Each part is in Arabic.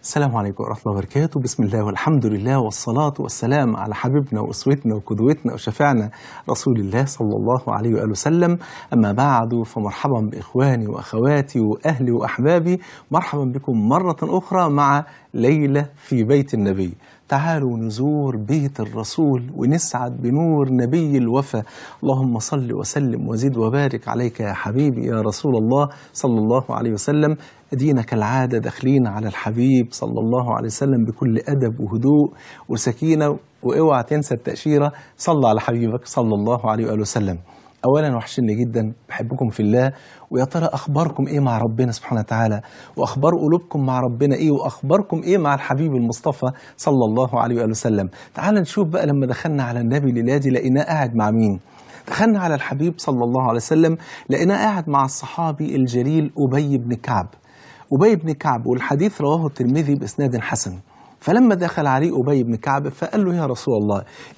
السلام عليكم ورحمة الله وبركاته. بسم الله والحمد لله والصلاة والسلام على حبيبنا وأسوتنا وقدوتنا وشفيعنا رسول الله صلى الله عليه وآله وسلم. أما بعد، فمرحبا بإخواني وأخواتي وأهلي وأحبابي، مرحبا بكم مرة أخرى مع ليلة في بيت النبي. تعالوا نزور بيت الرسول ونسعد بنور نبي الوفا. اللهم صل وسلم وزد وبارك عليك يا حبيبي يا رسول الله صلى الله عليه وسلم. أدينا كالعادة داخلين على الحبيب صلى الله عليه وسلم بكل أدب وهدوء وسكينة، واوعى تنسى التأشيرة. صلى على حبيبك صلى الله عليه وآله وسلم. أولا وحشني جدا، بحبكم في الله. ويا ترى أخباركم إيه مع ربنا سبحانه وتعالى، وأخبار قلوبكم مع ربنا إيه، وأخباركم إيه مع الحبيب المصطفى صلى الله عليه وآله وسلم. تعال نشوف بقى لما دخلنا على النبي ليلادي لقيناه قاعد مع مين. دخلنا على الحبيب صلى الله عليه وسلم لقيناه قاعد مع الصحابي الجليل أبي بن كعب. أبي بن كعب، والحديث رواه الترمذي بإسناد حسن. فلما دخل عليه أبي بن كعب فقال له: يا رسول الله،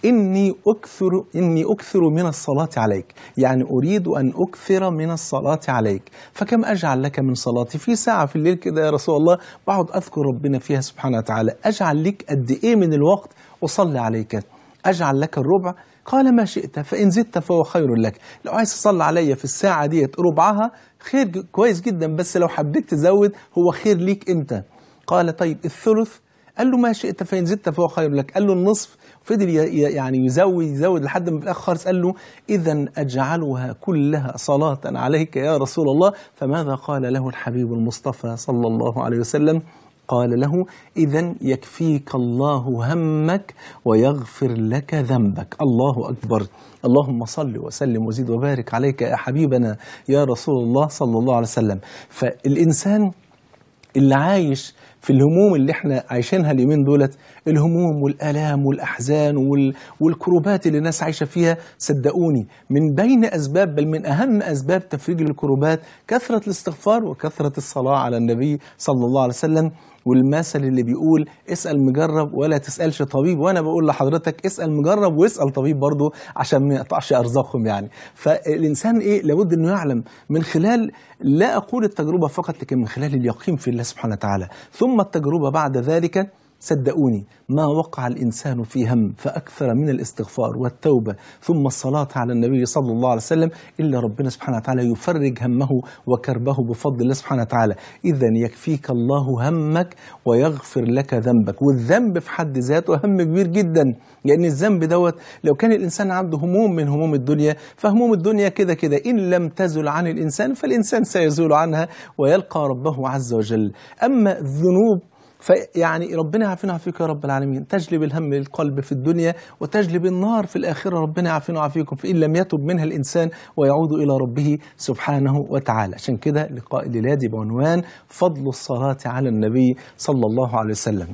إني أكثر من الصلاة عليك، يعني أريد أن أكثر من الصلاة عليك، فكم أجعل لك من صلاتي؟ في ساعة في الليل كده يا رسول الله بقعد أذكر ربنا فيها سبحانه وتعالى، أجعل لك قد إيه من الوقت أصلي عليك؟ أجعل لك الربع؟ قال: ما شئت، فإن زدت فهو خير لك. لو عايز تصلي عليا في الساعة ديت ربعها خير كويس جدا، بس لو حبيت تزود هو خير ليك أنت. قال: طيب الثلث؟ قال له: ما شئت، فإن زدت فهو خير لك. قال له: النصف؟ فضل يعني يزود لحد ما في الآخر خالص قال له: إذا أجعلها كلها صلاة عليك يا رسول الله. فماذا قال له الحبيب المصطفى صلى الله عليه وسلم؟ قال له: إذن يكفيك الله همك ويغفر لك ذنبك. الله أكبر. اللهم صل وسلم وزد وبارك عليك يا حبيبنا يا رسول الله صلى الله عليه وسلم. فالإنسان اللي عايش في الهموم اللي احنا عايشينها اليومين دولت، الهموم والآلام والأحزان والكروبات اللي الناس عايشة فيها، صدقوني من بين أسباب، بل من أهم أسباب تفريج الكروبات كثرة الاستغفار وكثرة الصلاة على النبي صلى الله عليه وسلم. والمثل اللي بيقول: اسأل مجرب ولا تسألش طبيب، وأنا بقول لحضرتك اسأل مجرب واسأل طبيب برضه عشان ما يقطعش أرزاقهم يعني. فالإنسان لابد أنه يعلم من خلال، لا أقول التجربة فقط، لكن من خلال اليقين في الله سبحانه وتعالى، ثم التجربة بعد ذلك. صدقوني ما وقع الإنسان في هم فأكثر من الاستغفار والتوبة ثم الصلاة على النبي صلى الله عليه وسلم إلا ربنا سبحانه وتعالى يفرج همه وكربه بفضل الله سبحانه وتعالى. إذن يكفيك الله همك ويغفر لك ذنبك. والذنب في حد ذاته هم كبير جدا، لأن الذنب دوت لو كان الإنسان عنده هموم من هموم الدنيا، فهموم الدنيا كده كده إن لم تزل عن الإنسان فالإنسان سيزول عنها ويلقى ربه عز وجل. أما الذنوب فيعني ربنا يعافينا ويعافيك يا رب العالمين، تجلب الهم للقلب في الدنيا وتجلب النار في الآخرة. ربنا يعافينا ويعافيكم، فإن لم يتب منها الإنسان ويعود إلى ربه سبحانه وتعالى. عشان كده لقاء الليلة بعنوان فضل الصلاة على النبي صلى الله عليه وسلم.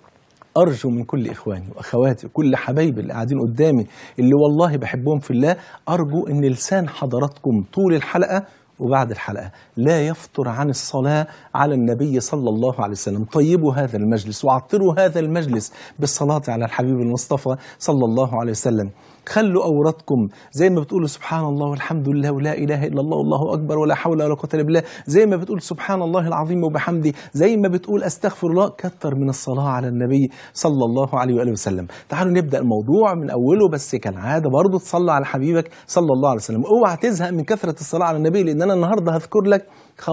أرجو من كل إخواني وأخواتي وكل حبايبي اللي قاعدين قدامي اللي والله بحبهم في الله، أرجو أن لسان حضراتكم طول الحلقة وبعد الحلقة لا يفتر عن الصلاة على النبي صلى الله عليه وسلم. طيبوا هذا المجلس وعطروا هذا المجلس بالصلاة على الحبيب المصطفى صلى الله عليه وسلم. خلوا أورادكم زي ما بتقولوا سبحان الله والحمد لله ولا إله إلا الله والله أكبر ولا حول ولا قوة إلا بالله، زي ما بتقول سبحان الله العظيم وبحمده، زي ما بتقول أستغفر الله، كتر من الصلاة على النبي صلى الله عليه وآله وسلم. تعالوا نبدأ الموضوع من أوله، بس كالعادة برضو تصلى على حبيبك صلى الله عليه وسلم. اوعى تزهق من كثرة الصلاة على النبي، لأن أنا النهاردة هذكر لك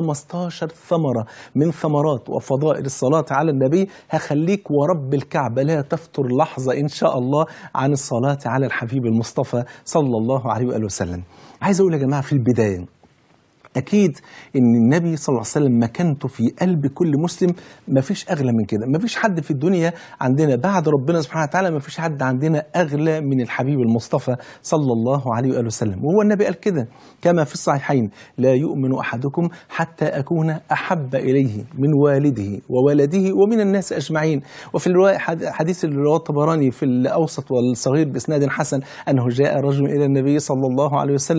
15 ثمرة من ثمرات وفضائل الصلاة على النبي هخليك ورب الكعبة لا تفتر لحظة إن شاء الله عن الصلاة على الحبيب المصطفى صلى الله عليه وآله وسلم. عايز أقول يا جماعة في البداية، أكيد إن النبي صلى الله عليه وسلم مكانته في قلب كل مسلم ما فيش أغلى من كده. ما فيش حد في الدنيا عندنا بعد ربنا سبحانه وتعالى، ما فيش حد عندنا أغلى من الحبيب المصطفى صلى الله عليه وآله وسلم. وهو النبي قال كده كما في الصحيحين: لا يؤمن أحدكم حتى أكون أحب إليه من والده وولده ومن الناس أجمعين. وفي الرواية حديث اللي رواه الطبراني في الأوسط والصغير بإسناد حسن أنه جاء رجل إلى النبي صلى الله عليه وسلم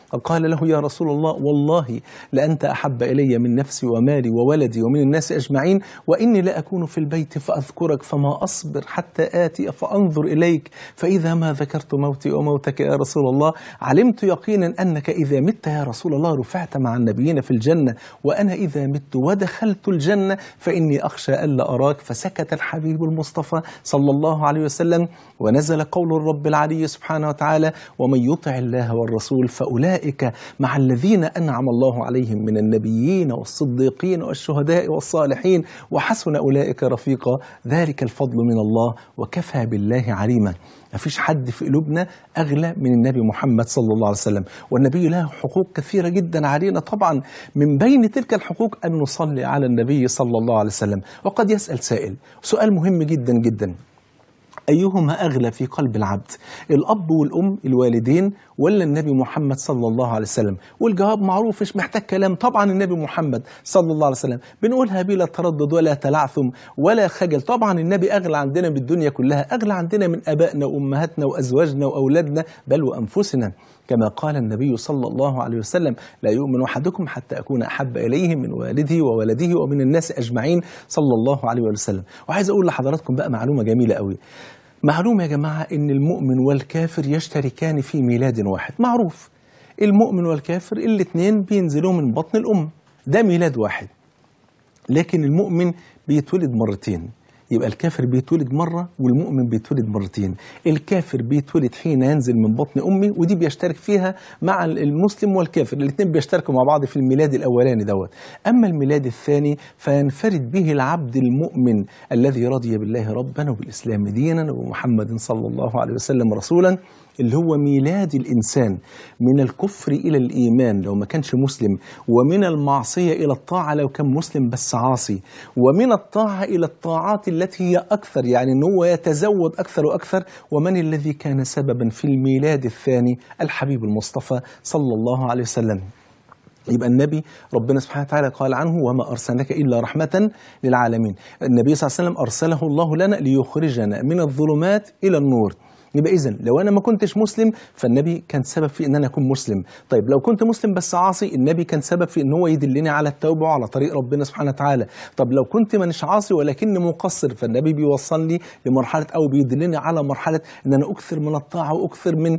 قال له يا رسول الله والله لأنت أحب إلي من نفسي ومالي وولدي ومن الناس أجمعين، وإني لا أكون في البيت فأذكرك فما أصبر حتى آتي فأنظر إليك، فإذا ما ذكرت موتي وموتك يا رسول الله علمت يقينا أنك إذا مت يا رسول الله رفعت مع النبيين في الجنة، وأنا إذا مت ودخلت الجنة فإني أخشى ألا أراك. فسكت الحبيب المصطفى صلى الله عليه وسلم، ونزل قول الرب العلي سبحانه وتعالى: ومن يطع الله والرسول فأولئك مع الذين أنعم الله عليهم من النبيين والصديقين والشهداء والصالحين وحسن أولئك رفيقا، ذلك الفضل من الله وكفى بالله عليما. ما فيش حد في قلوبنا أغلى من النبي محمد صلى الله عليه وسلم، والنبي له حقوق كثيرة جدا علينا طبعا، من بين تلك الحقوق أن نصلي على النبي صلى الله عليه وسلم. وقد يسأل سائل سؤال مهم جدا جدا: أيهما أغلى في قلب العبد، الأب والأم الوالدين ولا النبي محمد صلى الله عليه وسلم؟ والجواب معروف مش محتاج كلام، طبعا النبي محمد صلى الله عليه وسلم، بنقولها بلا تردد ولا تلعثم ولا خجل. طبعا النبي أغلى عندنا بالدنيا كلها، أغلى عندنا من أبائنا وأمهاتنا وأزواجنا وأولادنا بل وأنفسنا، كما قال النبي صلى الله عليه وسلم: لا يؤمن أحدكم حتى أكون أحب إليه من والده وولده ومن الناس أجمعين صلى الله عليه وسلم. وعايز أقول لحضراتكم بقى معلومة جميلة قوي، معلومة يا جماعة إن المؤمن والكافر يشتركان في ميلاد واحد. معروف المؤمن والكافر الاثنين بينزلوا من بطن الأم، ده ميلاد واحد، لكن المؤمن بيتولد مرتين. يبقى الكافر بيتولد مرة والمؤمن بيتولد مرتين. الكافر بيتولد حين ينزل من بطن أمه، ودي بيشترك فيها مع المسلم والكافر، الاثنين بيشتركوا مع بعض في الميلاد الأولاني دوت. أما الميلاد الثاني فينفرد به العبد المؤمن الذي رضي بالله ربنا وبالإسلام دينا ومحمد صلى الله عليه وسلم رسولا، اللي هو ميلاد الإنسان من الكفر إلى الإيمان لو ما كانش مسلم، ومن المعصية إلى الطاعة لو كان مسلم بس عاصي، ومن الطاعة إلى الطاعات التي هي أكثر، يعني أنه هو يتزود أكثر وأكثر. ومن الذي كان سببا في الميلاد الثاني؟ الحبيب المصطفى صلى الله عليه وسلم. يبقى النبي ربنا سبحانه وتعالى قال عنه: وما أرسلناك إلا رحمة للعالمين. النبي صلى الله عليه وسلم أرسله الله لنا ليخرجنا من الظلمات إلى النور. يبقى إذن لو أنا ما كنتش مسلم فالنبي كان سبب في إن أنا أكون مسلم. طيب لو كنت مسلم بس عاصي، النبي كان سبب في إن هو يدلني على التوبة وعلى طريق ربنا سبحانه وتعالى. طب لو كنت مانيش عاصي ولكني مقصر، فالنبي بيوصلني لمرحلة أو بيدلني على مرحلة إن أنا أكثر من الطاعة وأكثر من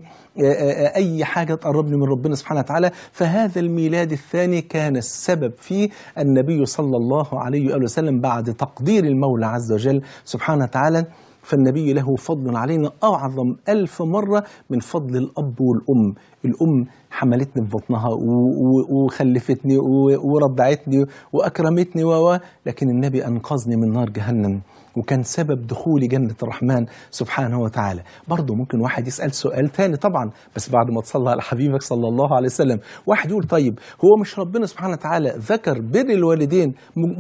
أي حاجة تقربني من ربنا سبحانه وتعالى. فهذا الميلاد الثاني كان السبب فيه النبي صلى الله عليه وآله وسلم بعد تقدير المولى عز وجل سبحانه وتعالى. فالنبي له فضل علينا أعظم 1000 مرة من فضل الأب والأم. الأم حملتني في بطنها وخلفتني ورضعتني وأكرمتني لكن النبي أنقذني من نار جهنم وكان سبب دخول جنة الرحمن سبحانه وتعالى. برضه ممكن واحد يسأل سؤال تاني طبعا، بس بعد ما تصلى على حبيبك صلى الله عليه وسلم. واحد يقول: طيب هو مش ربنا سبحانه وتعالى ذكر بر الوالدين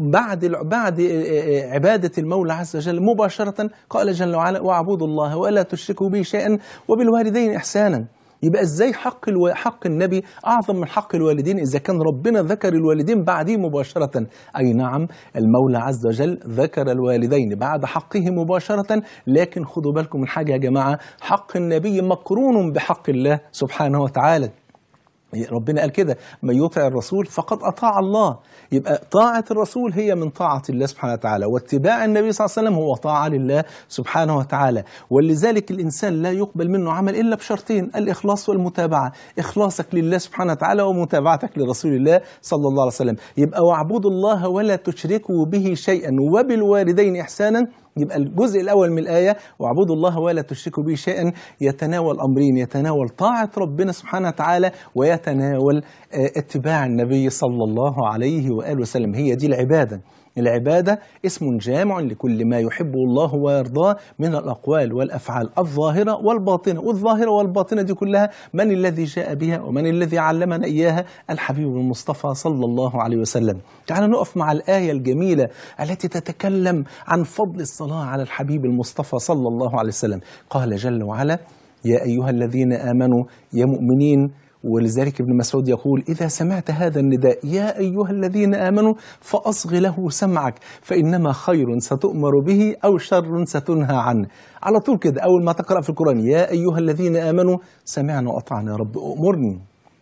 بعد عبادة المولى عز وجل مباشرة؟ قال جل وعلا: واعبدوا الله ولا تشركوا به شيئا وبالوالدين إحسانا. يبقى ازاي حق النبي اعظم من حق الوالدين اذا كان ربنا ذكر الوالدين بعديه مباشرة؟ اي نعم، المولى عز وجل ذكر الوالدين بعد حقه مباشرة، لكن خدوا بالكم من حاجة يا جماعة: حق النبي مقرون بحق الله سبحانه وتعالى. ربنا قال كده: من يطع الرسول فقد أطاع الله. يبقى طاعة الرسول هي من طاعة الله سبحانه وتعالى، واتباع النبي صلى الله عليه وسلم هو طاعة لله سبحانه وتعالى. ولذلك الإنسان لا يقبل منه عمل إلا بشرطين: الإخلاص والمتابعة. إخلاصك لله سبحانه وتعالى ومتابعتك لرسول الله صلى الله عليه وسلم. يبقى واعبدوا الله ولا تشركوا به شيئا وبالوالدين إحسانا. يبقى الجزء الأول من الآية واعبدوا الله ولا تشركوا به شيئا يتناول أمرين: يتناول طاعة ربنا سبحانه وتعالى ويتناول اتباع النبي صلى الله عليه وآله وسلم. هي دي العبادة. العبادة اسم جامع لكل ما يحبه الله ويرضاه من الأقوال والأفعال الظاهرة والباطنة. والظاهرة والباطنة دي كلها من الذي جاء بها ومن الذي علمنا إياها؟ الحبيب المصطفى صلى الله عليه وسلم. تعالوا نقف مع الآية الجميلة التي تتكلم عن فضل الصلاة على الحبيب المصطفى صلى الله عليه وسلم. قال جل وعلا: يا أيها الذين آمنوا، يا مؤمنين. ولذلك ابن مسعود يقول: إذا سمعت هذا النداء يا أيها الذين آمنوا فأصغ له سمعك فإنما خير ستؤمر به أو شر ستنهى عنه. على طول كده أول ما تقرأ في القرآن: يا أيها الذين آمنوا، سمعنا وأطعنا يا رب، أمرني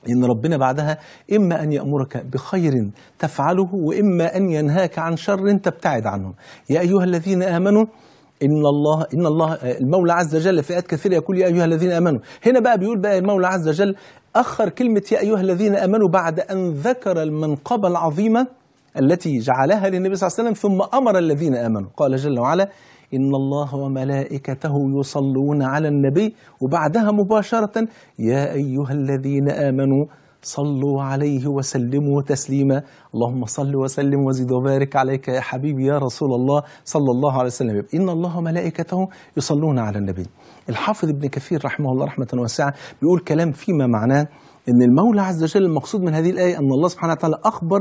إن ربنا بعدها إما أن يأمرك بخير تفعله، وإما أن ينهاك عن شر تبتعد عنه. يا أيها الذين آمنوا إن الله المولى عز وجل في آيات كثيرة يقول يا أيها الذين آمنوا. هنا بقى بيقول بقى المولى عز وجل أخر كلمة يا أيها الذين آمنوا بعد أن ذكر المنقبة العظيمة التي جعلها للنبي صلى الله عليه وسلم، ثم أمر الذين آمنوا. قال جل وعلا إن الله وملائكته يصلون على النبي، وبعدها مباشرة يا أيها الذين آمنوا صلوا عليه وسلموا تسليما. اللهم صل وسلم وزد وبارك عليك يا حبيبي يا رسول الله صلى الله عليه وسلم. إن الله وملائكته يصلون على النبي. الحافظ ابن كثير رحمه الله رحمة واسعة بيقول كلام فيما معناه إن المولى عز وجل المقصود من هذه الآية أن الله سبحانه وتعالى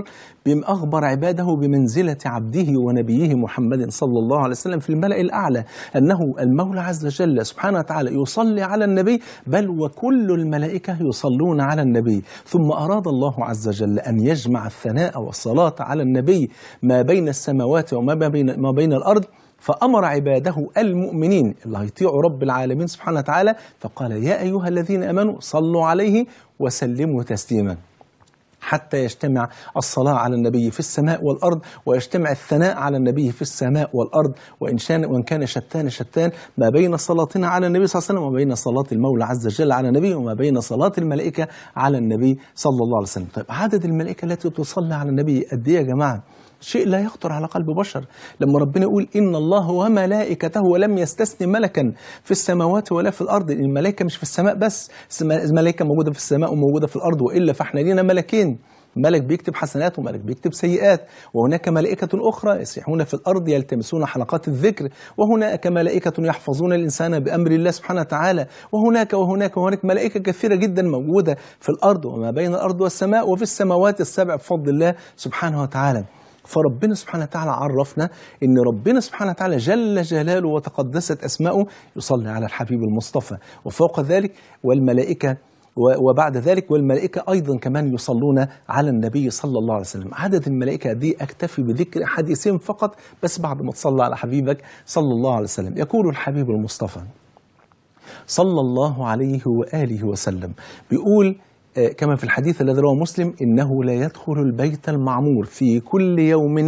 أخبر عباده بمنزلة عبده ونبيه محمد صلى الله عليه وسلم في الملأ الأعلى، أنه المولى عز وجل سبحانه وتعالى يصلي على النبي، بل وكل الملائكة يصلون على النبي. ثم أراد الله عز وجل أن يجمع الثناء والصلاة على النبي ما بين السماوات وما بين الأرض، فأمر عباده المؤمنين اللي هيطيعوا رب العالمين سبحانه وتعالى، فقال يا أيها الذين آمنوا صلوا عليه وسلموا تسليما، حتى يجتمع الصلاة على النبي في السماء والأرض، ويجتمع الثناء على النبي في السماء والأرض. وإن كان شتان ما بين صلاتنا على النبي صلى الله عليه وسلم وما بين صلاة المولى عز وجل على النبي وما بين صلاة الملائكة على النبي صلى الله عليه وسلم. طيب عدد الملائكة التي تصلي على النبي قد إيه يا جماعة؟ شيء لا يخطر على قلب بشر. لما ربنا يقول إن الله وملائكته، ولم يستثني ملكا في السماوات ولا في الأرض. الملائكة مش في السماء بس، الملائكة موجودة في السماء وموجودة في الأرض، وإلا فإحنا لينا ملكين، ملك بيكتب حسنات وملك بيكتب سيئات، وهناك ملائكة أخرى يسيحون في الأرض يلتمسون حلقات الذكر، وهناك ملائكة يحفظون الإنسان بأمر الله سبحانه وتعالى، وهناك ملائكة كثيرة جدا موجودة في الأرض وما بين الأرض والسماء وفي السماوات السبع بفضل الله سبحانه وتعالى. فربنا سبحانه وتعالى عرفنا إن ربنا سبحانه وتعالى جل جلاله وتقدست أسماؤه يصلي على الحبيب المصطفى، وفوق ذلك والملائكة وبعد ذلك والملائكة أيضا كمان يصلون على النبي صلى الله عليه وسلم. عدد الملائكة دي أكتفي بذكر حديثين فقط بس بعد ما تصلى على حبيبك صلى الله عليه وسلم. يقول الحبيب المصطفى صلى الله عليه وآله وسلم، بيقول كما في الحديث الذي رواه مسلم إنه لا يدخل البيت المعمور في كل يوم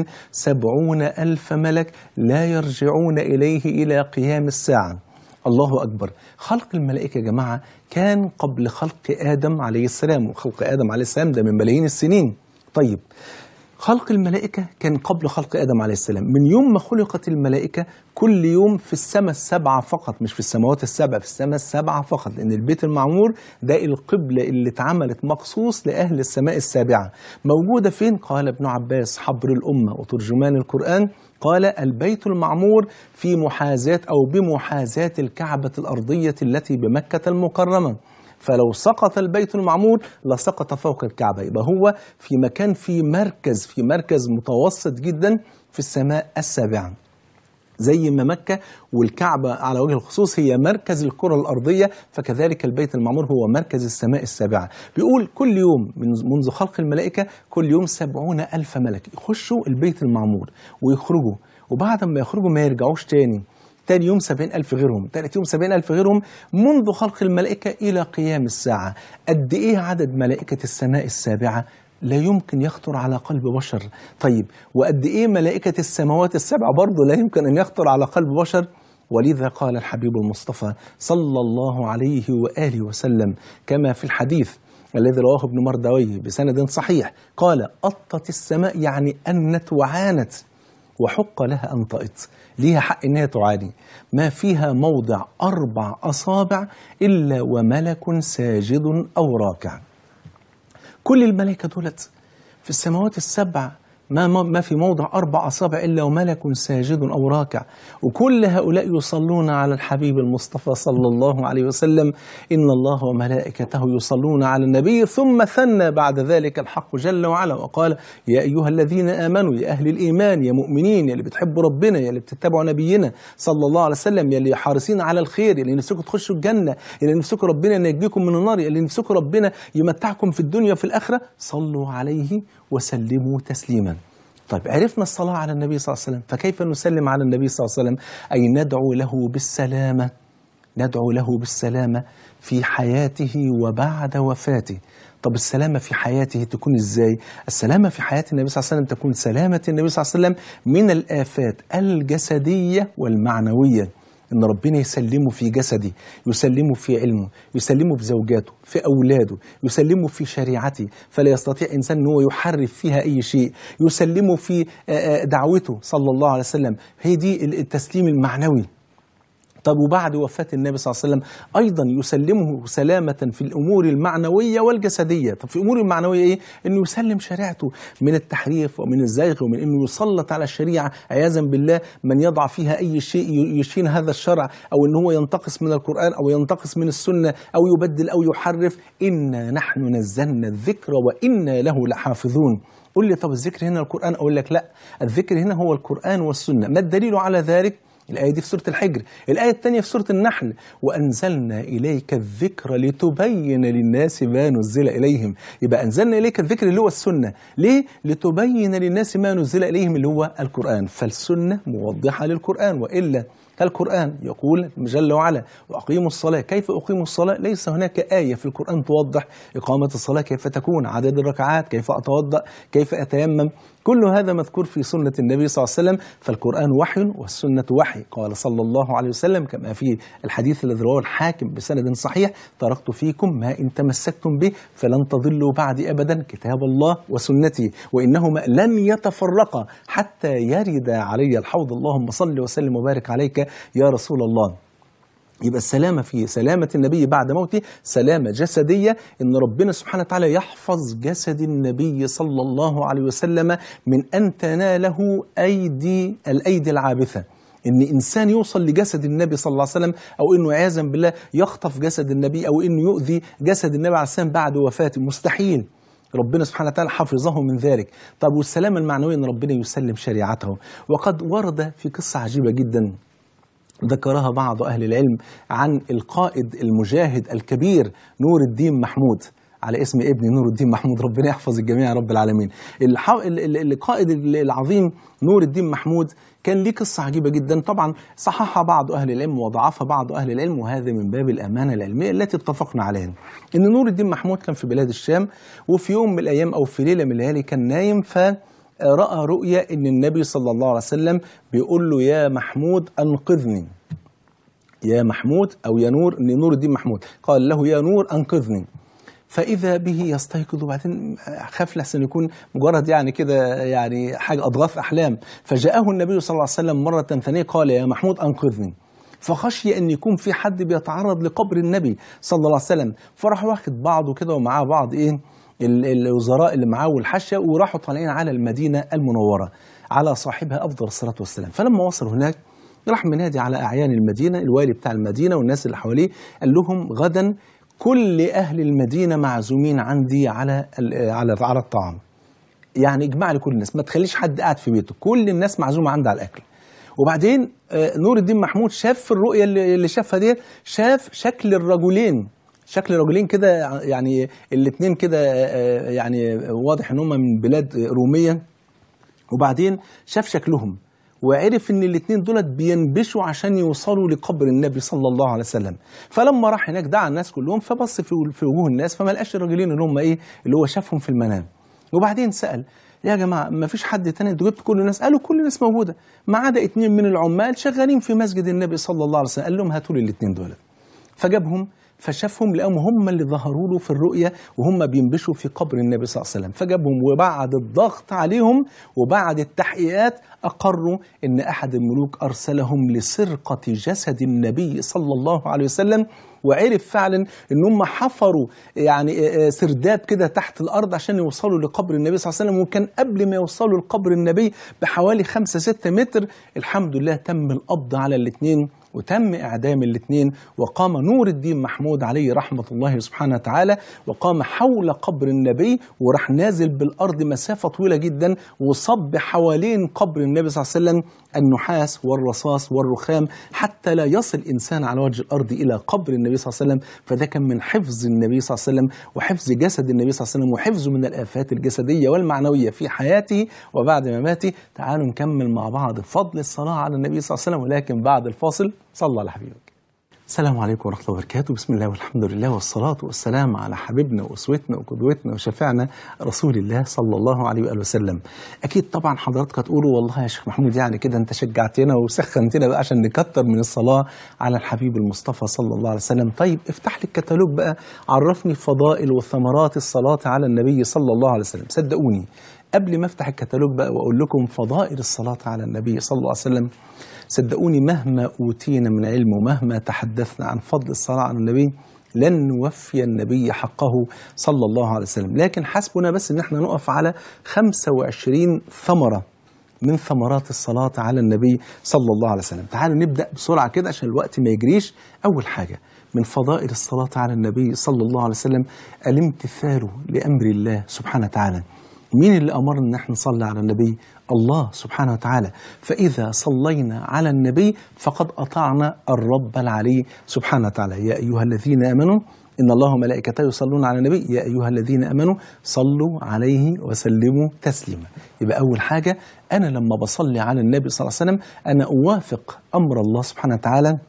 70,000 ملك لا يرجعون إليه إلى قيام الساعة. الله أكبر. خلق الملائكة يا جماعة كان قبل خلق آدم عليه السلام، وخلق آدم عليه السلام ده من ملايين السنين. طيب خلق الملائكة كان قبل خلق آدم عليه السلام. من يوم ما خلقت الملائكة كل يوم في السماء السبعة فقط، مش في السماوات السبع، في السماء السبعة فقط، لأن البيت المعمور ده القبلة اللي اتعملت مخصوص لأهل السماء السابعة. موجودة فين؟ قال ابن عباس حبر الأمة وترجمان القرآن، قال البيت المعمور في محاذاة أو بمحاذاة الكعبة الأرضية التي بمكة المكرمة، فلو سقط البيت المعمور لسقط فوق الكعبة. يبقى هو في مكان في مركز متوسط جدا في السماء السابعة، زي ما مكة والكعبة على وجه الخصوص هي مركز الكرة الأرضية، فكذلك البيت المعمور هو مركز السماء السابعة. بيقول كل يوم منذ خلق الملائكة كل يوم 70,000 ملك يخشوا البيت المعمور ويخرجوا، وبعد ما يخرجوا ما يرجعوش تاني يوم 70,000 غيرهم، تالت يوم 70,000 غيرهم، منذ خلق الملائكة إلى قيام الساعة. قد إيه عدد ملائكة السماء السابعة؟ لا يمكن يخطر على قلب بشر. طيب وقد إيه ملائكة السماوات السبع؟ برضه لا يمكن أن يخطر على قلب بشر. ولذا قال الحبيب المصطفى صلى الله عليه وآله وسلم كما في الحديث الذي رواه ابن مردويه بسند صحيح، قال أطت السماء، يعني أنت وعانت، وحق لها أن تأط، ليها حق إنها تعاني، ما فيها موضع 4 أصابع إلا وملك ساجد أو راكع. كل الملائكة دولت في السماوات السبع ما في موضع 4 أصابع إلا وملك ساجد أو راكع، وكل هؤلاء يصلون على الحبيب المصطفى صلى الله عليه وسلم. إن الله وملائكته يصلون على النبي، ثم ثنى بعد ذلك الحق جل وعلا وقال يا أيها الذين آمنوا، يا أهل الإيمان، يا مؤمنين، يا اللي بتحبوا ربنا، يا اللي بتتبعوا نبينا صلى الله عليه وسلم، يا اللي حارسين على الخير، يا اللي نفسكم تخشوا الجنة، يا اللي نفسكم ربنا ينجيكم من النار، يا اللي نفسكم ربنا يمتعكم في الدنيا وفي الآخرة، صلوا عليه وسلموا تسليما. طيب عرفنا الصلاة على النبي صلى الله عليه وسلم، فكيف نسلم على النبي صلى الله عليه وسلم؟ أي ندعو له بالسلامة، ندعو له بالسلامة في حياته وبعد وفاته. طب السلامة في حياته تكون إزاي؟ السلامة في حياة النبي صلى الله عليه وسلم تكون سلامة النبي صلى الله عليه وسلم من الآفات الجسدية والمعنوية، إن ربنا يسلمه في جسده، يسلمه في علمه، يسلمه في زوجاته، في أولاده، يسلمه في شريعته، فلا يستطيع إنسان أنه يحرف فيها أي شيء، يسلمه في دعوته صلى الله عليه وسلم. هي دي التسليم المعنوي. طب وبعد وفاة النبي صلى الله عليه وسلم أيضا يسلمه سلامة في الأمور المعنوية والجسدية. طب في الأمور المعنوية إيه؟ إنه يسلم شريعته من التحريف ومن الزيغ، ومن إنه يسلط على الشريعة عياذا بالله من يضع فيها أي شيء يشين هذا الشرع، أو إن هو ينتقص من القرآن أو ينتقص من السنة أو يبدل أو يحرف. إنا نحن نزلنا الذكر وإنا له لحافظون. قل لي طب الذكر هنا القرآن؟ أقول لك لا، الذكر هنا هو القرآن والسنة. ما الدليل على ذلك؟ الآية دي في سورة الحجر، الآية الثانية في سورة النحل: وأنزلنا إليك الذكر لتبين للناس ما نزل إليهم. يبقى أنزلنا إليك الذكر اللي هو السنة، ليه؟ لتبين للناس ما نزل إليهم اللي هو القرآن. فالسنة موضحة للقرآن، وإلا القرآن يقول جل وعلا: وأقيموا الصلاة. كيف أقيموا الصلاة؟ ليس هناك آية في القرآن توضح إقامة الصلاة كيف تكون، عدد الركعات، كيف أتوضأ، كيف أتيمم. كل هذا مذكور في سنة النبي صلى الله عليه وسلم. فالقرآن وحي والسنة وحي. قال صلى الله عليه وسلم كما في الحديث الذي رواه الحاكم بسند صحيح: تركت فيكم ما إن تمسكتم به فلن تضلوا بعدي أبدا، كتاب الله وسنتي، وإنهما لن يتفرقا حتى يرد علي الحوض. اللهم صل وسلم وبارك عليك يا رسول الله. يبقى السلامة في سلامة النبي بعد موته سلامة جسدية، إن ربنا سبحانه وتعالى يحفظ جسد النبي صلى الله عليه وسلم من أن تناله الأيدي العابثة. إن إنسان يوصل لجسد النبي صلى الله عليه وسلم، أو إنه عياذا بالله يخطف جسد النبي، أو إنه يؤذي جسد النبي عليه السلام بعد وفاته، مستحيل. ربنا سبحانه وتعالى حفظه من ذلك. طب والسلامة المعنوية إن ربنا يسلم شريعته. وقد ورد في قصة عجيبة جدا ذكرها بعض أهل العلم عن القائد المجاهد الكبير نور الدين محمود، على اسم ابن نور الدين محمود، ربنا يحفظ الجميع يا رب العالمين. القائد العظيم نور الدين محمود كان ليه قصة عجيبة جدا، طبعا صححها بعض أهل العلم وضعفها بعض أهل العلم، وهذا من باب الأمانة العلمية التي اتفقنا عليها. إن نور الدين محمود كان في بلاد الشام، وفي يوم من الأيام أو في ليلة من الليالي كان نايم، فرأى رؤيا إن النبي صلى الله عليه وسلم بيقول له: يا محمود أنقذني. يا محمود أو يا نور، نور الدين محمود قال له: يا نور أنقذني. فإذا به يستيقظ، وبعدين خاف لحسن يكون مجرد يعني كده يعني حاجة أضغاث أحلام. فجاءه النبي صلى الله عليه وسلم مرة ثانية قال: يا محمود أنقذني. فخشي أن يكون في حد بيتعرض لقبر النبي صلى الله عليه وسلم، فراح واخد بعضه كده ومعاه بعض الوزراء اللي معاه والحاشية، وراحوا طالعين على المدينة المنورة على صاحبها أفضل الصلاة والسلام. فلما وصلوا هناك راح منادي على أعيان المدينة، الوالي بتاع المدينة والناس اللي حواليه، قال لهم: غدا كل أهل المدينة معزومين عندي على الطعام. يعني اجمع لي كل الناس، ما تخليش حد قاعد في بيته، كل الناس معزومة عندي على الأكل. وبعدين نور الدين محمود شاف في الرؤية اللي شافها دي، شاف شكل الرجلين كده، يعني الاثنين كده، يعني واضح ان هم من بلاد رومية. وبعدين شاف شكلهم وعرف ان الاثنين دولت بينبشوا عشان يوصلوا لقبر النبي صلى الله عليه وسلم. فلما راح هناك دعا الناس كلهم، فبص في وجوه الناس فما لقاش الراجلين اللي هم اللي هو شافهم في المنام. وبعدين سأل: يا جماعة ما فيش حد تاني؟ انتوا جبتوا كل الناس؟ قالوا: كل الناس موجودة ما عدا 2 من العمال شغالين في مسجد النبي صلى الله عليه وسلم. قال لهم: هاتوا لي الاثنين دولت. فجابهم، فشافهم، لقاهم هم اللي ظهروا له في الرؤية وهم بينبشوا في قبر النبي صلى الله عليه وسلم. فجابهم، وبعد الضغط عليهم وبعد التحقيقات أقروا إن أحد الملوك أرسلهم لسرقة جسد النبي صلى الله عليه وسلم. وعرف فعلا إن هم حفروا يعني سرداب كده تحت الأرض عشان يوصلوا لقبر النبي صلى الله عليه وسلم. وكان قبل ما يوصلوا لقبر النبي بحوالي 5-6 متر، الحمد لله تم القبض على الاثنين وتم إعدام الاثنين. وقام نور الدين محمود عليه رحمة الله سبحانه وتعالى، وقام حول قبر النبي، وراح نازل بالأرض مسافة طويلة جدا، وصب حوالين قبر النبي صلى الله عليه وسلم النحاس والرصاص والرخام حتى لا يصل إنسان على وجه الأرض إلى قبر النبي صلى الله عليه وسلم. فده كان من حفظ النبي صلى الله عليه وسلم وحفظ جسد النبي صلى الله عليه وسلم وحفظه من الآفات الجسدية والمعنوية في حياته وبعد مماته. تعالوا نكمل مع بعض فضل الصلاة على النبي صلى الله عليه وسلم، ولكن بعد الفاصل. صلى على حبيبك. السلام عليكم ورحمة الله وبركاته. بسم الله والحمد لله والصلاة والسلام على حبيبنا وأسوتنا وقدوتنا وشفيعنا رسول الله صلى الله عليه وآله وسلم. أكيد طبعا حضراتكم هتقولوا والله يا شيخ محمود يعني كده أنت شجعتنا وسخنتنا بقى عشان نكتر من الصلاة على الحبيب المصطفى صلى الله عليه وسلم. طيب افتح لي الكتالوج بقى، عرفني فضائل وثمرات الصلاة على النبي صلى الله عليه وسلم. صدقوني قبل ما افتح الكتالوج بقى وأقول لكم فضائل الصلاة على النبي صلى الله عليه وسلم، صدقوني مهما أوتينا من علم ومهما تحدثنا عن فضل الصلاة على النبي لن نوفي النبي حقه صلى الله عليه وسلم. لكن حسبنا بس ان احنا نقف على 25 ثمرة من ثمرات الصلاة على النبي صلى الله عليه وسلم. تعالوا نبدأ بسرعة كده عشان الوقت ما يجريش. أول حاجة من فضائل الصلاة على النبي صلى الله عليه وسلم الامتثال لأمر الله سبحانه وتعالى. مين اللي أمرنا أن احنا نصلي على النبي؟ الله سبحانه وتعالى. فإذا صلينا على النبي فقد أطعنا الرب العلي سبحانه وتعالى. يا أيها الذين آمنوا إن الله وملائكته يصلون على النبي يا أيها الذين آمنوا صلوا عليه وسلموا تسليما. يبقى أول حاجة أنا لما بصلي على النبي صلى الله عليه وسلم أنا أوافق أمر الله سبحانه وتعالى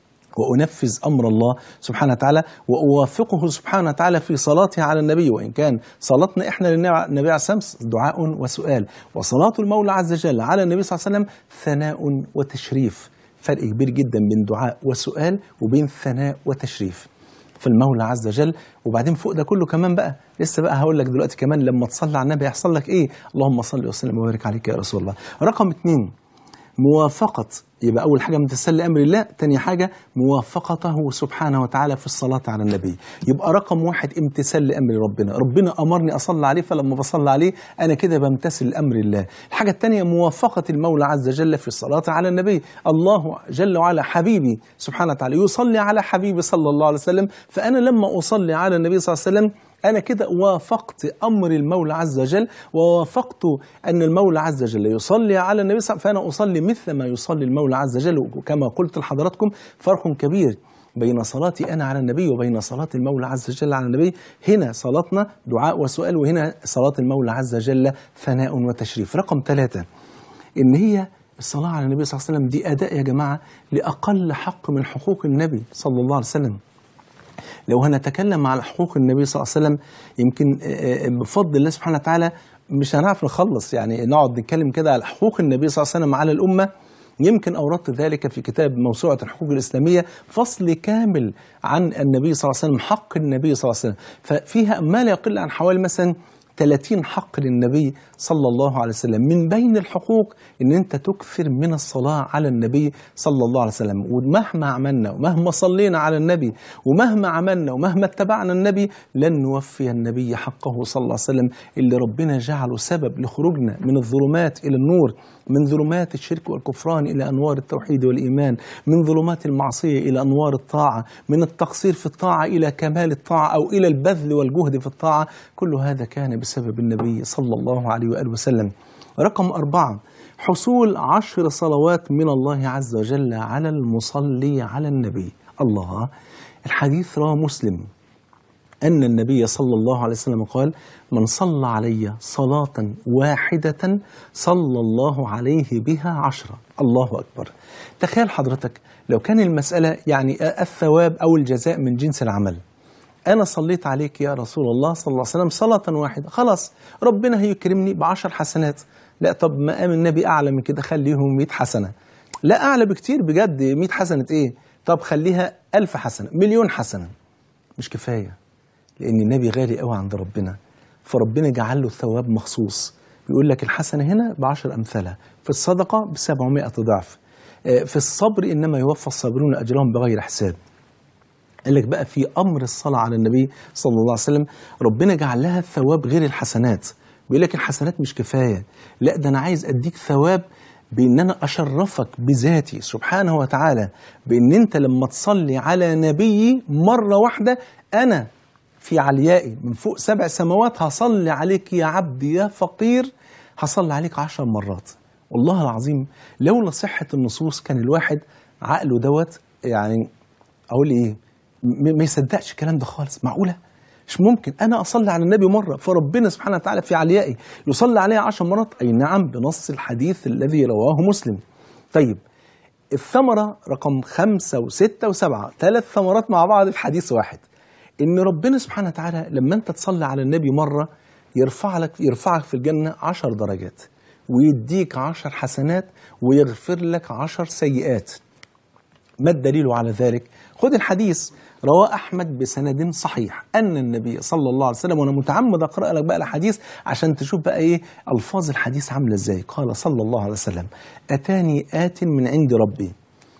وأنفذ أمر الله سبحانه وتعالى وأوافقه سبحانه وتعالى في صلاتي على النبي. وإن كان صلاتنا إحنا للنبي عليه السلام دعاء وسؤال، وصلاة المولى عز وجل على النبي صلى الله عليه وسلم ثناء وتشريف. فرق كبير جدا بين دعاء وسؤال وبين ثناء وتشريف في المولى عز وجل. وبعدين فوق ده كله كمان بقى لسه بقى هقول لك دلوقتي كمان لما تصلي على النبي هيحصل لك إيه. اللهم صل وسلم وبارك عليك يا رسول الله. رقم 2 موافقة، يبقى أول حاجة امتثال لأمر الله، تاني حاجة موافقته سبحانه وتعالى في الصلاة على النبي. يبقى رقم 1 امتثال لأمر ربنا، ربنا أمرني أصلي عليه فلما بصلي عليه أنا كده بمتثل لأمر الله. الحاجة التانية موافقة المولى عز وجل في الصلاة على النبي. الله جل وعلا حبيبي سبحانه وتعالى يصلي على حبيبي صلى الله عليه وسلم، فأنا لما أصلي على النبي صلى الله عليه وسلم أنا كده وافقت أمر المولى عز وجل ووافقت أن المولى عز وجل يصلي على النبي صلى الله عليه وسلم، فأنا أصلي مثل ما يصلي المولى عز وجل. وكما قلت لحضراتكم فرق كبير بين صلاتي أنا على النبي وبين صلاة المولى عز وجل على النبي. هنا صلاتنا دعاء وسؤال، وهنا صلاة المولى عز وجل ثناء وتشريف. رقم 3 إن هي الصلاة على النبي صلى الله عليه وسلم دي أداء يا جماعة لأقل حق من حقوق النبي صلى الله عليه وسلم. لو هنتكلم على حقوق النبي صلى الله عليه وسلم يمكن بفضل الله سبحانه وتعالى مش هنعرف نخلص، يعني نقعد نتكلم كده على حقوق النبي صلى الله عليه وسلم على الأمة. يمكن أوردت ذلك في كتاب موسوعة الحقوق الإسلامية فصل كامل عن النبي صلى الله عليه وسلم، حق النبي صلى الله عليه وسلم، ففيها ما لا يقل عن حوالي مثلا 30 حق للنبي صلى الله عليه وسلم. من بين الحقوق ان انت تكثر من الصلاة على النبي صلى الله عليه وسلم. ومهما عملنا ومهما صلينا على النبي ومهما عملنا ومهما اتبعنا النبي لن نوفي النبي حقه صلى الله عليه وسلم، اللي ربنا جعله سبب لخروجنا من الظلمات إلى النور، من ظلمات الشرك والكفران إلى أنوار التوحيد والإيمان، من ظلمات المعصية إلى أنوار الطاعة، من التقصير في الطاعة إلى كمال الطاعة أو إلى البذل والجهد في الطاعة. كل هذا كان بسبب النبي صلى الله عليه وآله وسلم. رقم 4 حصول 10 صلوات من الله عز وجل على المصلي على النبي. الله، الحديث رواه مسلم أن النبي صلى الله عليه وسلم قال: من صلى علي صلاة واحدة صلى الله عليه بها 10. الله أكبر. تخيل حضرتك لو كان المسألة يعني الثواب أو الجزاء من جنس العمل، أنا صليت عليك يا رسول الله صلى الله عليه وسلم صلاة واحدة، خلاص ربنا هيكرمني ب10 حسنات. لا، طب مقام النبي أعلى من كده، خليهم 100 حسنة. لا، أعلى بكتير بجد. 100 حسنة إيه؟ طب خليها 1000 حسنة، 1,000,000 حسنة. مش كفاية، لأن النبي غالي قوي عند ربنا، فربنا جعل له ثواب مخصوص. بيقول لك الحسنة هنا ب10 أمثالها، في الصدقة ب700 ضعف، في الصبر إنما يوفى الصابرون أجرهم بغير حساب. قال لك بقى في أمر الصلاة على النبي صلى الله عليه وسلم ربنا جعل لها الثواب غير الحسنات. بيقول لك الحسنات مش كفاية، لا ده أنا عايز أديك ثواب بأن أنا أشرفك بذاتي سبحانه وتعالى، بأن أنت لما تصلي على نبي مرة واحدة أنا في عليائي من فوق 7 سماوات هصلي عليك يا عبد يا فقير، هصلي عليك 10 مرات. والله العظيم لولا صحة النصوص كان الواحد عقله دوت يعني أقول إيه ما يصدقش الكلام ده خالص. معقولة؟ مش ممكن أنا أصلي على النبي مرة فربنا سبحانه وتعالى في عليائي يصلي عليه 10 مرات؟ أي نعم، بنص الحديث الذي رواه مسلم. طيب الثمرة رقم 5 و6 و7، 3 ثمرات مع بعض في حديث واحد، إن ربنا سبحانه وتعالى لما أنت تصلي على النبي مرة يرفعك في الجنة 10 درجات، ويديك 10 حسنات، ويغفر لك 10 سيئات. ما الدليل على ذلك؟ خذ الحديث، رواه أحمد بسند صحيح أن النبي صلى الله عليه وسلم، وأنا متعمد أقرأ لك بقى الحديث عشان تشوف بقى إيه ألفاظ الحديث عاملة إزاي. قال صلى الله عليه وسلم: أتاني آت من عند ربي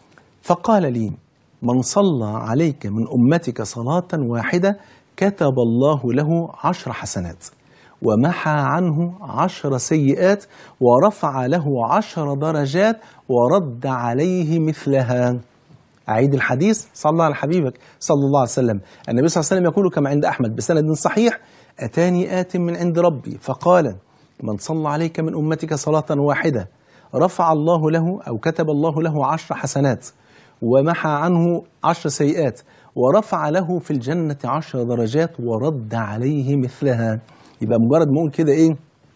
فقال لي: من صلى عليك من أمتك صلاة واحدة كتب الله له 10 حسنات، ومحى عنه 10 سيئات، ورفع له 10 درجات، ورد عليه مثلها. أعيد الحديث، صلى على حبيبك صلى الله عليه وسلم. النبي صلى الله عليه وسلم يقول كما عند أحمد بسند صحيح: أتاني آت من عند ربي فقال: من صلى عليك من أمتك صلاة واحدة رفع الله له أو كتب الله له 10 حسنات، ومحى عنه 10 سيئات، ورفع له في الجنة 10 درجات، ورد عليه مثلها. يبقى مجرد ما أقول كده إيه؟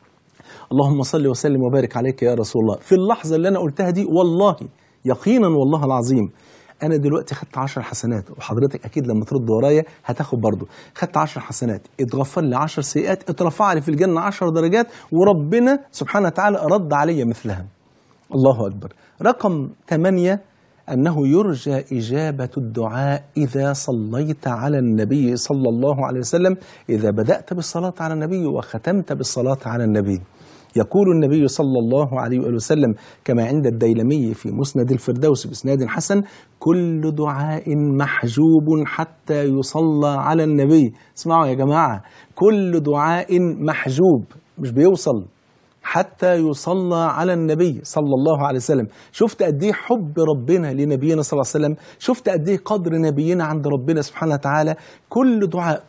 اللهم صل وسلم وبارك عليك يا رسول الله، في اللحظة اللي أنا قلتها دي والله يقينا والله العظيم أنا دلوقتي خدت 10 حسنات، وحضرتك أكيد لما ترد ورايا هتاخد برضه. خدت 10 حسنات، اتغفر لي 10 سيئات، اترفع لي في الجنة 10 درجات، وربنا سبحانه وتعالى رد علي مثلها. الله أكبر. رقم 8: أنه يرجى إجابة الدعاء إذا صليت على النبي صلى الله عليه وسلم، إذا بدأت بالصلاة على النبي وختمت بالصلاة على النبي. يقول النبي صلى الله عليه وسلم كما عند الديلمي في مسند الفردوس بإسناد حسن: كل دعاء محجوب حتى يصلى على النبي. اسمعوا يا جماعة، كل دعاء محجوب، مش بيوصل حتى يصلى على النبي صلى الله عليه وسلم. شفت قد ايه حب ربنا لنبينا صلى الله عليه وسلم، شفت قد ايه قدر نبينا عند ربنا سبحانه وتعالى. كل دعاء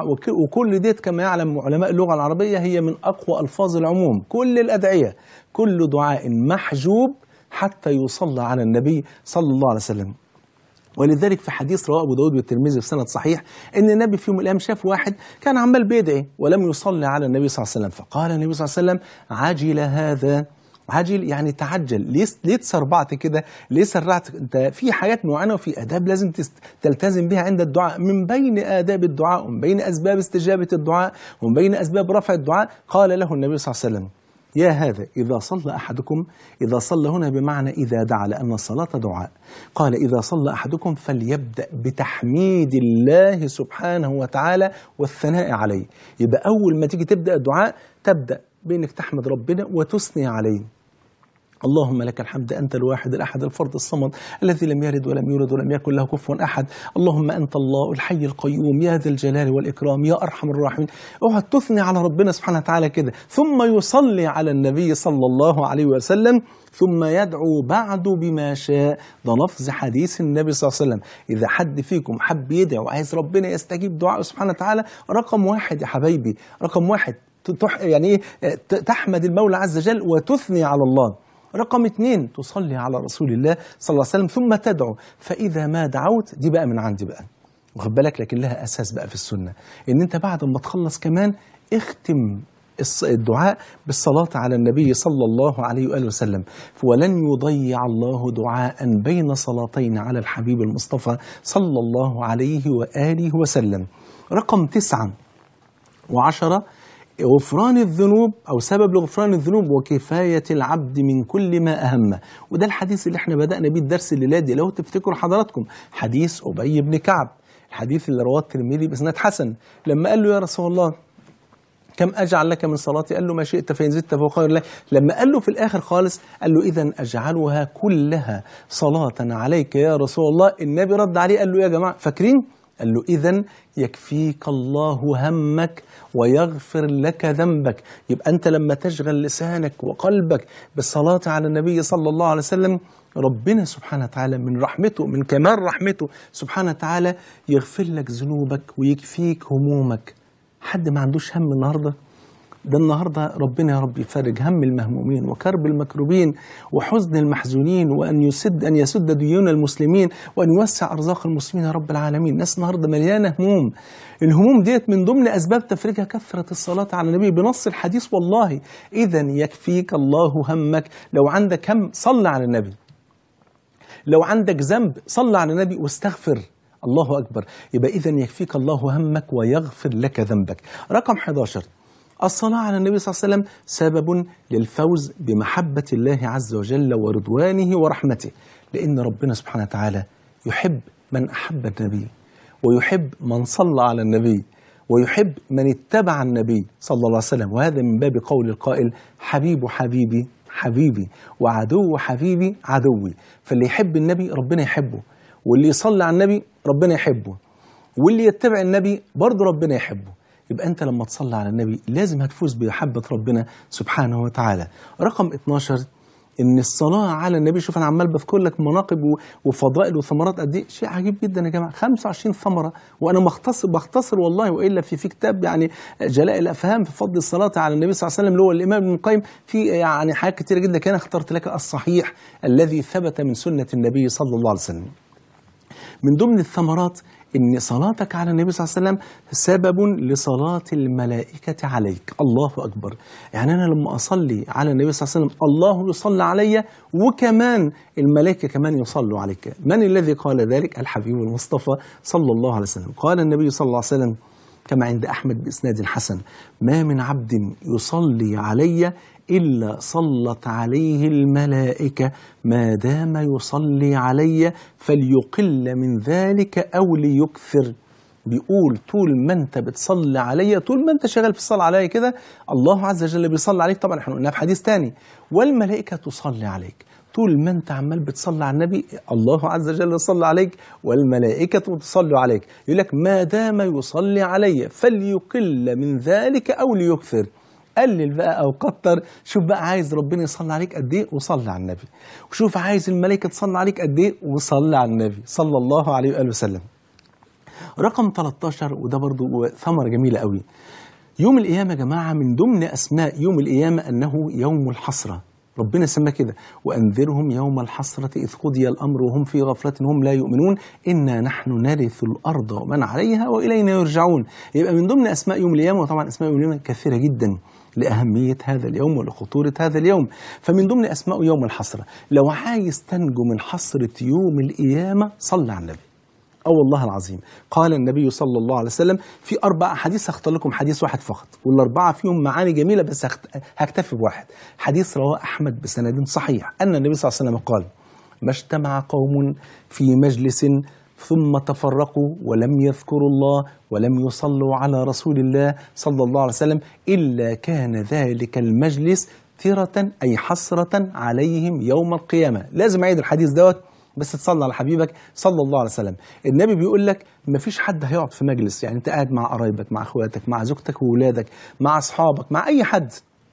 وكل ديت كما يعلم علماء اللغة العربية هي من أقوى ألفاظ العموم، كل الأدعية كل دعاء محجوب حتى يصلى على النبي صلى الله عليه وسلم. ولذلك في حديث رواه أبو داود والترمذي بسند صحيح أن النبي في يوم من الأيام شاف واحد كان عمال بيدعي ولم يصلي على النبي صلى الله عليه وسلم، فقال النبي صلى الله عليه وسلم: عجل هذا. عجل يعني تعجل، ليه تسربعت كده؟ ليه سرعت؟ انت في حاجات معينة وفي آداب لازم تلتزم بها عند الدعاء. من بين آداب الدعاء ومن بين أسباب استجابة الدعاء ومن بين أسباب رفع الدعاء، قال له النبي صلى الله عليه وسلم: يا هذا إذا صلى أحدكم، إذا صلى هنا بمعنى إذا دعا، لأن الصلاة دعاء. قال: إذا صلى أحدكم فليبدأ بتحميد الله سبحانه وتعالى والثناء عليه. يبقى أول ما تيجي تبدأ الدعاء تبدأ بأنك تحمد ربنا وتثني عليه. اللهم لك الحمد أنت الواحد الأحد الفرد الصمد الذي لم يلد ولم يولد ولم يكن له كفوا أحد. اللهم أنت الله الحي القيوم يا ذا الجلال والإكرام يا أرحم الراحمين. اقعد تثني على ربنا سبحانه وتعالى كده، ثم يصلي على النبي صلى الله عليه وسلم، ثم يدعو بعد بما شاء. ده لفظ حديث النبي صلى الله عليه وسلم. إذا حد فيكم حب يدعو وعايز ربنا يستجيب دعاءه سبحانه وتعالى، رقم 1 يا حبايبي، رقم 1 يعني إيه؟ تحمد المولى عز وجل وتثني على الله. رقم 2 تصلي على رسول الله صلى الله عليه وسلم ثم تدعو. فإذا ما دعوت، دي بقى من عندي بقى، واخد بالك، لكن لها أساس بقى في السنة، إن أنت بعد ما تخلص كمان اختم الدعاء بالصلاة على النبي صلى الله عليه وآله وسلم. ولن يضيع الله دعاء بين صلاتين على الحبيب المصطفى صلى الله عليه وآله وسلم. رقم 9 و10 غفران الذنوب أو سبب لغفران الذنوب وكفاية العبد من كل ما أهمه. وده الحديث اللي احنا بدأنا بيه الدرس الليلة دي، لو تفتكروا حضراتكم حديث أبي بن كعب، الحديث اللي رواه الترمذي بإسناد حسن، لما قال له: يا رسول الله كم أجعل لك من صلاتي؟ قال له: ما شئت فإن زدت فهو خير لك. لما قال له في الآخر خالص قال له: إذن أجعلها كلها صلاة عليك يا رسول الله. النبي رد عليه قال له: يا جماعة فاكرين؟ قال له: إذن يكفيك الله همك ويغفر لك ذنبك. يبقى أنت لما تشغل لسانك وقلبك بالصلاة على النبي صلى الله عليه وسلم، ربنا سبحانه وتعالى من رحمته، من كمال رحمته سبحانه وتعالى، يغفر لك ذنوبك ويكفيك همومك. حد ما عندوش هم النهارده؟ ده النهارده ربنا يا رب يفرج هم المهمومين وكرب المكروبين وحزن المحزونين، وأن يسد ديون المسلمين، وأن يوسع أرزاق المسلمين يا رب العالمين. الناس النهارده مليانة هموم. الهموم ديت من ضمن أسباب تفريجها كثرة الصلاة على النبي بنص الحديث والله. إذن يكفيك الله همك. لو عندك هم صل على النبي. لو عندك ذنب صلى على النبي واستغفر. الله أكبر. يبقى إذن يكفيك الله همك ويغفر لك ذنبك. رقم 11، الصلاة على النبي صلى الله عليه وسلم سبب للفوز بمحبة الله عز وجل ورضوانه ورحمته، لأن ربنا سبحانه وتعالى يحب من أحب النبي، ويحب من صلى على النبي، ويحب من اتبع النبي صلى الله عليه وسلم. وهذا من باب قول القائل: حبيب حبيبي حبيبي، وعدو حبيبي عدوي. فاللي يحب النبي ربنا يحبه، واللي يصلي على النبي ربنا يحبه، واللي يتبع النبي برضه ربنا يحبه. يبقى أنت لما تصلي على النبي لازم هتفوز بمحبة ربنا سبحانه وتعالى. رقم 12، إن الصلاة على النبي، شوف أنا عمال بذكر لك مناقب وفضائل وثمرات قد إيه، شيء عجيب جدا يا جماعة. 25 ثمرة، وأنا بختصر والله، وإلا في كتاب يعني جلاء الأفهام في فضل الصلاة على النبي صلى الله عليه وسلم اللي هو الإمام ابن القيم، في يعني حاجات كتيرة جدا، كان اخترت لك الصحيح الذي ثبت من سنة النبي صلى الله عليه وسلم. من ضمن الثمرات إن صلاتك على النبي صلى الله عليه وسلم سبب لصلاة الملائكة عليك. الله أكبر. يعني أنا لما أصلي على النبي صلى الله عليه وسلم الله يصلي علي، وكمان الملائكة كمان يصلوا عليك. من الذي قال ذلك؟ الحبيب المصطفى صلى الله عليه وسلم. قال النبي صلى الله عليه وسلم كما عند أحمد بإسناد حسن: ما من عبد يصلي علي إلا صلت عليه الملائكة ما دام يصلي علي، فليقل من ذلك أو ليكثر. بيقول طول ما انت بتصلي علي، طول ما انت شغال في الصلاة علي كده، الله عز وجل بيصلي عليك. طبعا احنا قلنا في حديث تاني: والملائكة تصلي عليك. طول ما انت عمال بتصلي على النبي الله عز وجل يصلي عليك والملائكة تصلي عليك. يقول لك ما دام يصلي علي فليقل من ذلك أو ليكثر. قلل بقى أو كتر. شوف بقى عايز ربنا يصلي عليك قد إيه وصلي على النبي، وشوف عايز الملائكة تصلي عليك قد إيه وصلي على النبي صلى الله عليه وآله وسلم. رقم 13، وده برضو ثمرة جميلة قوي. يوم القيامة يا جماعة من ضمن أسماء يوم القيامة أنه يوم الحسرة. ربنا سماه كده: وأنذرهم يوم الحسرة إذ قضي الأمر وهم في غفلة هم لا يؤمنون إنا نحن نرث الأرض ومن عليها وإلينا يرجعون. يبقى من ضمن أسماء يوم القيامة، وطبعا أسماء يوم القيامة كثيرة جدا لأهمية هذا اليوم ولخطورة هذا اليوم. فمن ضمن أسماء يوم الحسرة، لو عايز تنجو من حسرة يوم القيامة صل على النبي. والله العظيم قال النبي صلى الله عليه وسلم في 4 أحاديث، هختار لكم حديث واحد فقط، والأربعة فيهم معاني جميلة، بس هكتفي بواحد. حديث رواه أحمد بسند صحيح أن النبي صلى الله عليه وسلم قال: ما اجتمع قوم في مجلس ثم تفرقوا ولم يذكروا الله ولم يصلوا على رسول الله صلى الله عليه وسلم إلا كان ذلك المجلس ترة، أي حسرة عليهم يوم القيامة. لازم أعيد الحديث دوت، بس تصلي على حبيبك صلى الله عليه وسلم. النبي بيقول لك مفيش حد هيقعد في مجلس، يعني انت قاعد مع قرايبك، مع اخواتك، مع زوجتك وولادك، مع اصحابك، مع اي حد،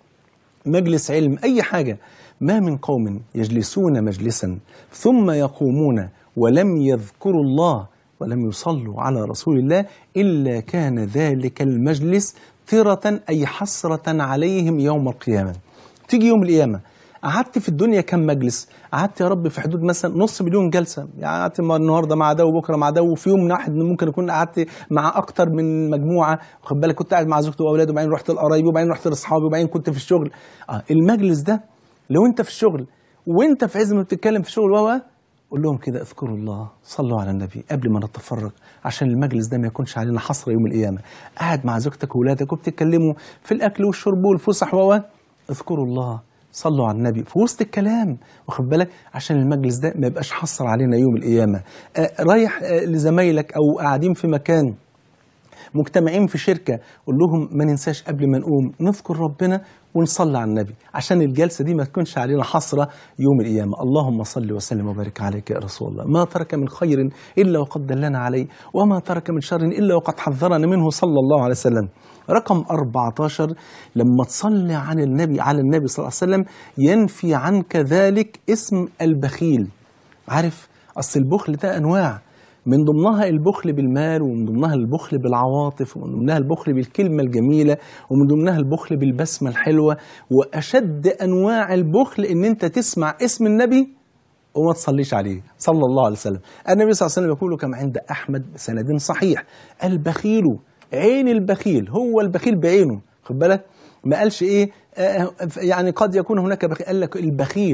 مجلس علم، اي حاجة، ما من قوم يجلسون مجلسا ثم يقومون ولم يذكروا الله ولم يصلوا على رسول الله إلا كان ذلك المجلس ترة، أي حسرة عليهم يوم القيامة. تيجي يوم القيامة قعدت في الدنيا كم مجلس؟ قعدت يا رب في حدود مثلا 500,000 جلسة، يعني قعدت النهارده مع ده وبكره مع ده، وفي يوم واحد ممكن اكون قعدت مع اكتر من مجموعه، واخد بالك، كنت قاعد مع زوجتي واولاده، وبعدين رحت لقرايبي، وبعدين رحت لاصحابي، وبعدين كنت في الشغل. المجلس ده لو انت في الشغل وانت في عز ما بتتكلم في الشغل قول لهم كده: اذكروا الله، صلوا على النبي قبل ما نتفرق، عشان المجلس ده ما يكونش علينا حسرة يوم القيامة. قاعد مع زوجتك وولادك وبتتكلموا في الاكل والشرب والفسح اذكروا الله، صلوا على النبي في وسط الكلام، واخد بالك، عشان المجلس ده ما يبقاش حصر علينا يوم القيامة. رايح لزمايلك أو قاعدين في مكان، مجتمعين في شركة، قول لهم ما ننساش قبل ما نقوم نذكر ربنا ونصلي على النبي، عشان الجلسة دي ما تكونش علينا حسرة يوم القيامة. اللهم صل وسلم وبارك عليك يا رسول الله. ما ترك من خير إلا وقد دلنا عليه، وما ترك من شر إلا وقد حذرنا منه صلى الله عليه وسلم. رقم 14، لما تصلي على النبي صلى الله عليه وسلم ينفي عنك ذلك اسم البخيل. عارف أصل البخل ده أنواع، من ضمنها البخل بالمال، ومن ضمنها البخل بالعواطف، ومن ضمنها البخل بالكلمة الجميلة، ومن ضمنها البخل بالبسمة الحلوة. وأشد أنواع البخل إن أنت تسمع اسم النبي وما تصليش عليه صلى الله عليه وسلم. النبي صلى الله عليه وسلم يقول كما عند أحمد بسند صحيح: البخيل عين البخيل، هو البخيل بعينه، خد بالك، ما قالش إيه يعني قد يكون هناك بخيل، قال لك البخيل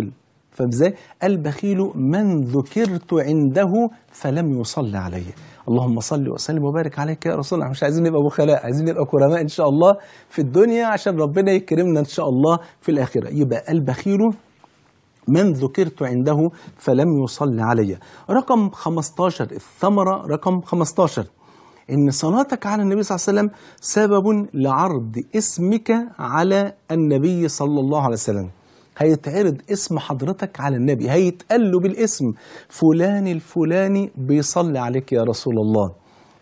فازاي؟ البخيل من ذكرت عنده فلم يصلي علي. اللهم صل وسلم وبارك عليك يا رسول الله. مش عايزين نبقى بخلاء، عايزين نبقى كرماء ان شاء الله في الدنيا عشان ربنا يكرمنا ان شاء الله في الاخره. يبقى البخيل من ذكرت عنده فلم يصلي علي. رقم 15، الثمرة رقم 15، إن صلاتك على النبي صلى الله عليه وسلم سبب لعرض اسمك على النبي صلى الله عليه وسلم. هيتعرض اسم حضرتك على النبي، هيتقال له بالاسم فلان الفلاني بيصلي عليك يا رسول الله.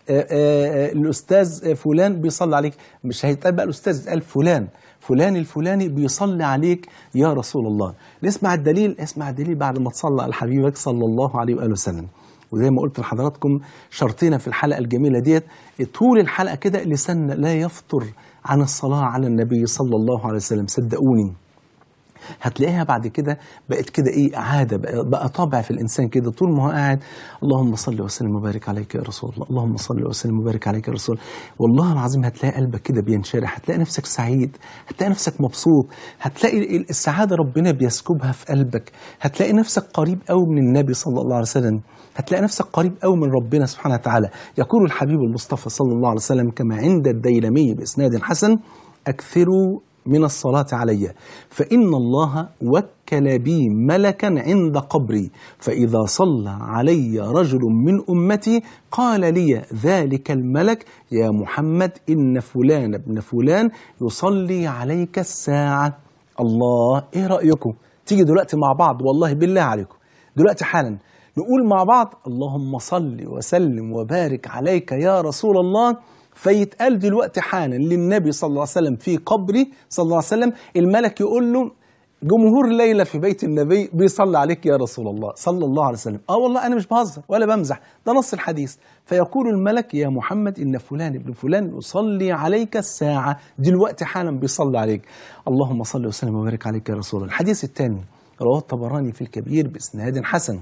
الأستاذ فلان بيصلي عليك، مش هيتقال بقى الأستاذ، يتقال فلان الفلاني بيصلي عليك يا رسول الله. نسمع الدليل، اسمع الدليل بعد ما تصلى على حبيبك صلى الله عليه وآله وسلم. وزي ما قلت لحضراتكم شرطنا في الحلقة الجميلة ديت، طول الحلقة كده لساننا لا يفطر عن الصلاة على النبي صلى الله عليه وسلم. صدقوني هتلاقيها بعد كده بقت كده ايه، عاده، بقى طابع في الانسان كده طول ما هو قاعد. اللهم صل وسلم وبارك عليك يا رسول الله، اللهم صل وسلم وبارك عليك يا رسول الله. والله العظيم هتلاقي قلبك كده بينشرح، هتلاقي نفسك سعيد، هتلاقي نفسك مبسوط، هتلاقي السعاده ربنا بيسكبها في قلبك، هتلاقي نفسك قريب قوي من النبي صلى الله عليه وسلم، هتلاقي نفسك قريب قوي من ربنا سبحانه وتعالى. يقول الحبيب المصطفى صلى الله عليه وسلم كما عند الديلمي بإسناد حسن: أكثروا من الصلاة علي فإن الله وكل بي ملكا عند قبري، فإذا صلى علي رجل من أمتي قال لي ذلك الملك: يا محمد إن فلان ابن فلان يصلي عليك الساعة. الله، إيه رأيكم؟ تيجي دلوقتي مع بعض، والله بالله عليكم دلوقتي حالا نقول مع بعض: اللهم صل وسلم وبارك عليك يا رسول الله. فيتقال دلوقتي حالا للنبي صلى الله عليه وسلم في قبره صلى الله عليه وسلم، الملك يقول له: جمهور الليلة في بيت النبي بيصلي عليك يا رسول الله صلى الله عليه وسلم. والله أنا مش بهزر ولا بمزح، ده نص الحديث. فيقول الملك: يا محمد إن فلان ابن فلان يصلي عليك الساعة، دلوقتي حالا بيصلي عليك. اللهم صل وسلم وبارك عليك يا رسول الله. الحديث الثاني رواه الطبراني في الكبير بإسناد حسن.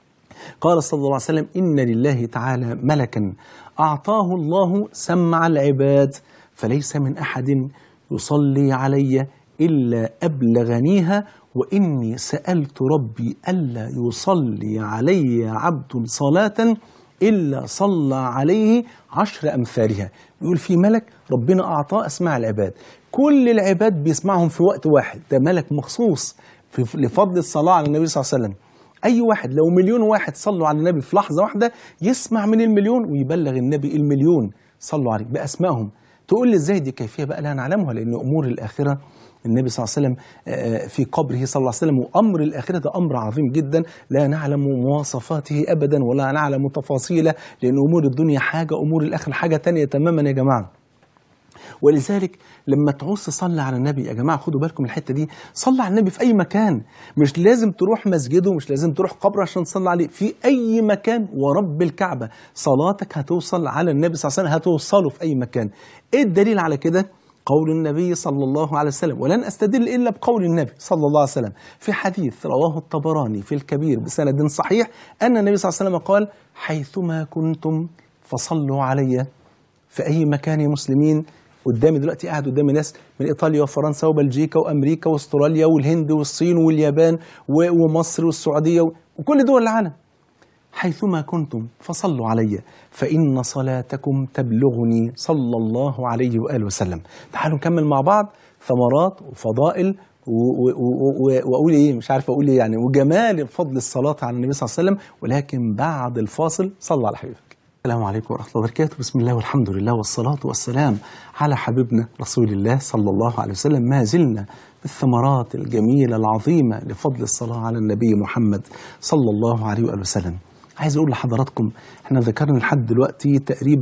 قال صلى الله عليه وسلم: إن لله تعالى ملكا أعطاه الله سمع العباد، فليس من أحد يصلي علي إلا أبلغنيها، وإني سألت ربي ألا يصلي علي عبد صلاة إلا صلى عليه 10 أمثالها. يقول في ملك ربنا أعطاه أسماع العباد، كل العباد بيسمعهم في وقت واحد، ده ملك مخصوص لفضل الصلاة على النبي صلى الله عليه وسلم. أي واحد لو 1,000,000 واحد صلوا على النبي في لحظة واحدة، يسمع من 1,000,000 ويبلغ النبي 1,000,000 صلوا عليه بأسمائهم. تقول لي إزاي؟ دي كيفية بقى لا نعلمها، لأن أمور الآخرة النبي صلى الله عليه وسلم في قبره صلى الله عليه وسلم، وأمر الآخرة ده أمر عظيم جدا لا نعلم مواصفاته أبدا ولا نعلم تفاصيله، لأن أمور الدنيا حاجة، أمور الآخرة حاجة تانية تماما يا جماعة. ولذلك لما تعوز تصلي على النبي يا جماعة خدوا بالكم الحتة دي، صلي على النبي في أي مكان، مش لازم تروح مسجده، مش لازم تروح قبره عشان تصلي عليه، في أي مكان ورب الكعبة صلاتك هتوصل على النبي صلى الله عليه وسلم، هتوصله في أي مكان. إيه الدليل على كده؟ قول النبي صلى الله عليه وسلم، ولن أستدل إلا بقول النبي صلى الله عليه وسلم في حديث رواه الطبراني في الكبير بسند صحيح، أن النبي صلى الله عليه وسلم قال: حيثما كنتم فصلوا علي. في أي مكان يا مسلمين. قدامي دلوقتي قاعد قدامي ناس من إيطاليا وفرنسا وبلجيكا وأمريكا واستراليا والهند والصين واليابان ومصر والسعودية وكل دول العالم. حيثما كنتم فصلوا علي فإن صلاتكم تبلغني صلى الله عليه وآله وسلم. تعالوا نكمل مع بعض ثمرات وفضائل وأقول إيه، مش عارف أقول إيه يعني، وجمال فضل الصلاة على النبي صلى الله عليه وسلم، ولكن بعد الفاصل. صلى على حبيبك. السلام عليكم ورحمة الله وبركاته. بسم الله والحمد لله والصلاة والسلام على حبيبنا رسول الله صلى الله عليه وسلم. ما زلنا بالثمرات الجميلة العظيمة لفضل الصلاة على النبي محمد صلى الله عليه وآله وسلم. عايز أقول لحضراتكم احنا ذكرنا لحد دلوقتي تقريبا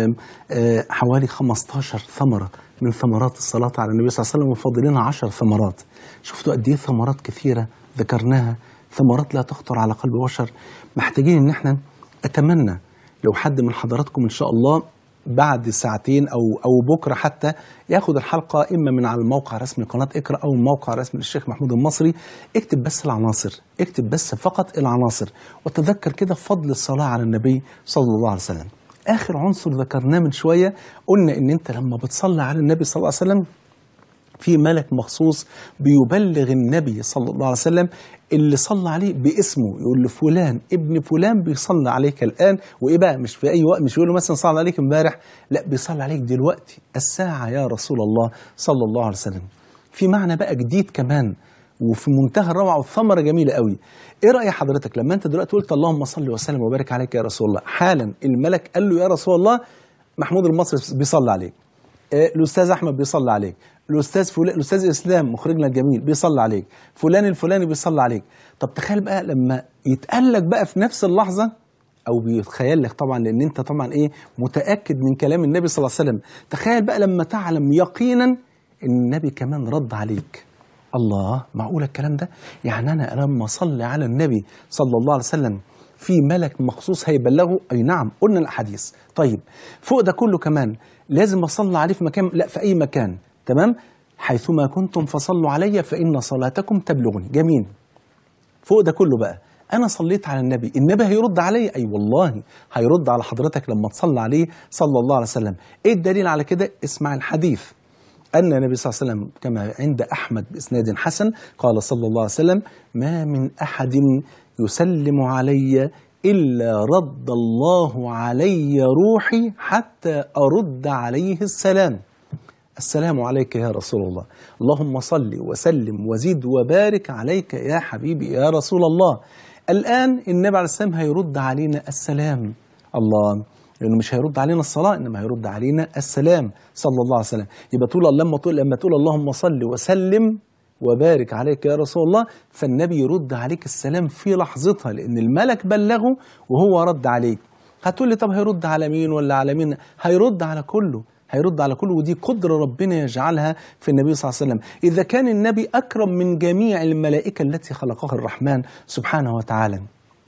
حوالي 15 ثمرة من ثمرات الصلاة على النبي صلى الله عليه وسلم، وفاضل لنا 10 ثمرات. شفتوا قد ايه ثمرات كثيرة ذكرناها، ثمرات لا تخطر على قلب بشر. محتاجين ان احنا، اتمنى لو حد من حضراتكم إن شاء الله بعد ساعتين أو بكرة حتى ياخد الحلقة إما من على الموقع الرسمي لقناة اقرأ أو الموقع الرسمي للشيخ محمود المصري، اكتب بس العناصر، اكتب بس فقط العناصر، وتذكر كده فضل الصلاة على النبي صلى الله عليه وسلم. آخر عنصر ذكرناه من شوية، قلنا إن أنت لما بتصلي على النبي صلى الله عليه وسلم في ملك مخصوص بيبلغ النبي صلى الله عليه وسلم اللي صلى عليه باسمه، يقول له فلان ابن فلان بيصلي عليك الآن، وإيه بقى مش في أي وقت، مش يقول له مثلا صلى عليك امبارح، لا بيصلي عليك دلوقتي الساعة يا رسول الله صلى الله عليه وسلم. في معنى بقى جديد كمان وفي منتهى الروعة والثمرة جميلة قوي. ايه رأي حضرتك لما انت دلوقتي قلت اللهم صل وسلم وبارك عليك يا رسول الله، حالا الملك قال له يا رسول الله محمود المصري بيصلي عليك، الاستاذ احمد بيصلي عليك، الاستاذ فلان، الاستاذ اسلام مخرجنا الجميل بيصلي عليك، فلان الفلاني بيصلي عليك. طب تخيل بقى لما يتقال لك بقى في نفس اللحظه، او بيتخيل لك طبعا لان انت طبعا ايه متاكد من كلام النبي صلى الله عليه وسلم، تخيل بقى لما تعلم يقينا ان النبي كمان رد عليك. الله، معقول الكلام ده؟ يعني انا لما اصلي على النبي صلى الله عليه وسلم في ملك مخصوص هيبلغه؟ اي نعم، قلنا الاحاديث. طيب فوق ده كله كمان لازم اصلي عليه في مكان؟ لا، في اي مكان. تمام، حيثما كنتم فصلوا علي فان صلاتكم تبلغني. جميل. فوق ده كله بقى انا صليت على النبي، النبي هيرد علي؟ اي والله هيرد على حضرتك لما تصلي عليه صلى الله عليه وسلم. ايه الدليل على كده؟ اسمع الحديث. أن النبي صلى الله عليه وسلم كما عند أحمد بإسناد حسن قال صلى الله عليه وسلم: ما من أحد يسلم علي إلا رد الله علي روحي حتى أرد عليه السلام. السلام عليك يا رسول الله، اللهم صل وسلم وزد وبارك عليك يا حبيبي يا رسول الله. الآن النبي عليه السلام هيرد علينا السلام. الله، لأنه مش هيرد علينا الصلاة، إنما هيرد علينا السلام صلى الله عليه وسلم. يبقى لما تقول اللهم صل وسلم وبارك عليك يا رسول الله، فالنبي يرد عليك السلام في لحظتها، لأن الملك بلغه وهو رد عليك. هتقول لي طب هيرد على مين ولا على مين؟ هيرد على كله، هيرد على كله، ودي قدرة ربنا يجعلها في النبي صلى الله عليه وسلم. إذا كان النبي أكرم من جميع الملائكة التي خلقها الرحمن سبحانه وتعالى،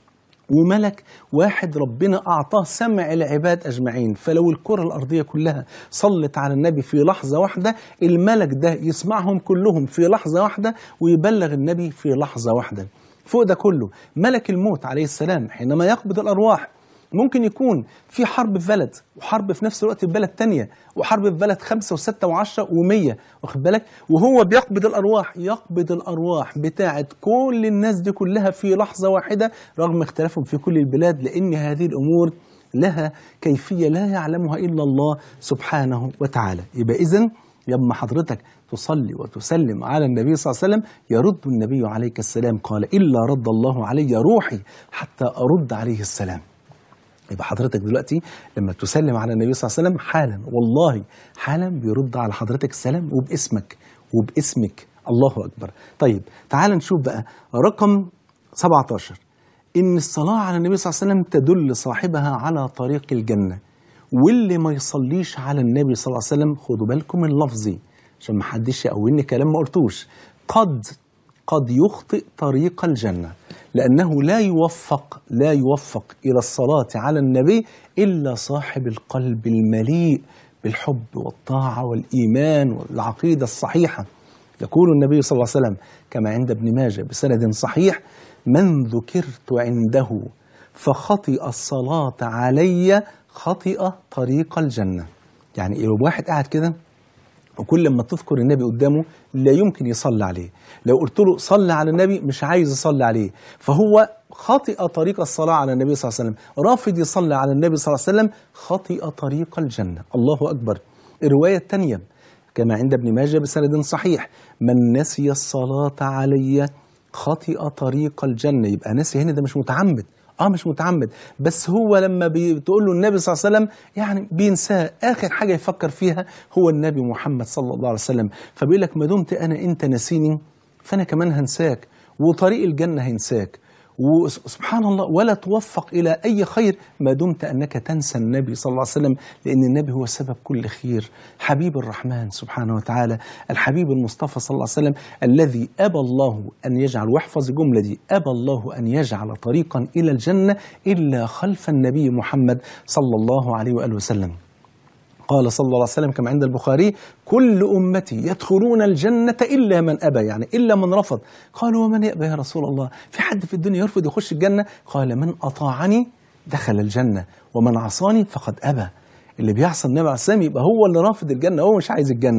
وملك واحد ربنا أعطاه سمع العباد أجمعين، فلو الكرة الأرضية كلها صلت على النبي في لحظة واحدة، الملك ده يسمعهم كلهم في لحظة واحدة ويبلغ النبي في لحظة واحدة. فوق ده كله ملك الموت عليه السلام حينما يقبض الأرواح ممكن يكون في حرب في بلد، وحرب في نفس الوقت في بلد تانية، وحرب في بلد 5 و6 و10 و100، واخد بالك؟ وهو بيقبض الأرواح، يقبض الأرواح بتاعة كل الناس دي كلها في لحظة واحدة رغم اختلافهم في كل البلاد، لأن هذه الأمور لها كيفية لا يعلمها إلا الله سبحانه وتعالى. يبقى إذن لما حضرتك تصلي وتسلم على النبي صلى الله عليه وسلم يرد النبي عليك السلام، قال: إلا رد الله علي روحي حتى أرد عليه السلام. يبقى حضرتك دلوقتي لما تسلم على النبي صلى الله عليه وسلم حالا، والله حالا بيرد على حضرتك السلام وباسمك وباسمك. الله أكبر. طيب تعال نشوف بقى رقم 17، إن الصلاة على النبي صلى الله عليه وسلم تدل صاحبها على طريق الجنة. واللي ما يصليش على النبي صلى الله عليه وسلم، خدوا بالكم من لفظي عشان ما حدش يقولني كلام ما قلتوش، قد يخطئ طريق الجنة، لأنه لا يوفق إلى الصلاة على النبي إلا صاحب القلب المليء بالحب والطاعة والإيمان والعقيدة الصحيحة. يقول النبي صلى الله عليه وسلم كما عند ابن ماجه بسند صحيح: من ذكرت عنده فخطئ الصلاة علي خطئ طريق الجنة. يعني لو واحد قاعد كده وكل ما تذكر النبي قدامه لا يمكن يصلي عليه، لو قلت له صلي على النبي مش عايز يصلي عليه، فهو خطئ طريق الصلاة على النبي صلى الله عليه وسلم، رافض يصلي على النبي صلى الله عليه وسلم، خطئ طريق الجنة. الله أكبر. الرواية الثانية كما عند ابن ماجه بسند صحيح: من نسي الصلاة علي خطئ طريق الجنة. يبقى نسي هنا ده مش متعمد، مش متعمد، بس هو لما بتقول له النبي صلى الله عليه وسلم يعني بينساه، آخر حاجة يفكر فيها هو النبي محمد صلى الله عليه وسلم، فبيقول لك ما دمت أنت نسيني فأنا كمان هنساك، وطريق الجنة هينساك، وسبحان الله ولا توفق إلى أي خير ما دمت أنك تنسى النبي صلى الله عليه وسلم، لأن النبي هو سبب كل خير، حبيب الرحمن سبحانه وتعالى، الحبيب المصطفى صلى الله عليه وسلم الذي أبى الله أن يجعل، واحفظ الجملة دي، أبى الله أن يجعل طريقا إلى الجنة إلا خلف النبي محمد صلى الله عليه وآله وسلم. قال صلى الله عليه وسلم كما عند البخاري: كل أمتي يدخلون الجنة إلا من أبى، يعني إلا من رفض. قالوا: ومن يأبى يا رسول الله؟ في حد في الدنيا يرفض يخش الجنة؟ قال: من أطاعني دخل الجنة ومن عصاني فقد أبى. اللي بيعصى النبي عليه السلام يبقى هو اللي رافض الجنة، هو مش عايز الجنة.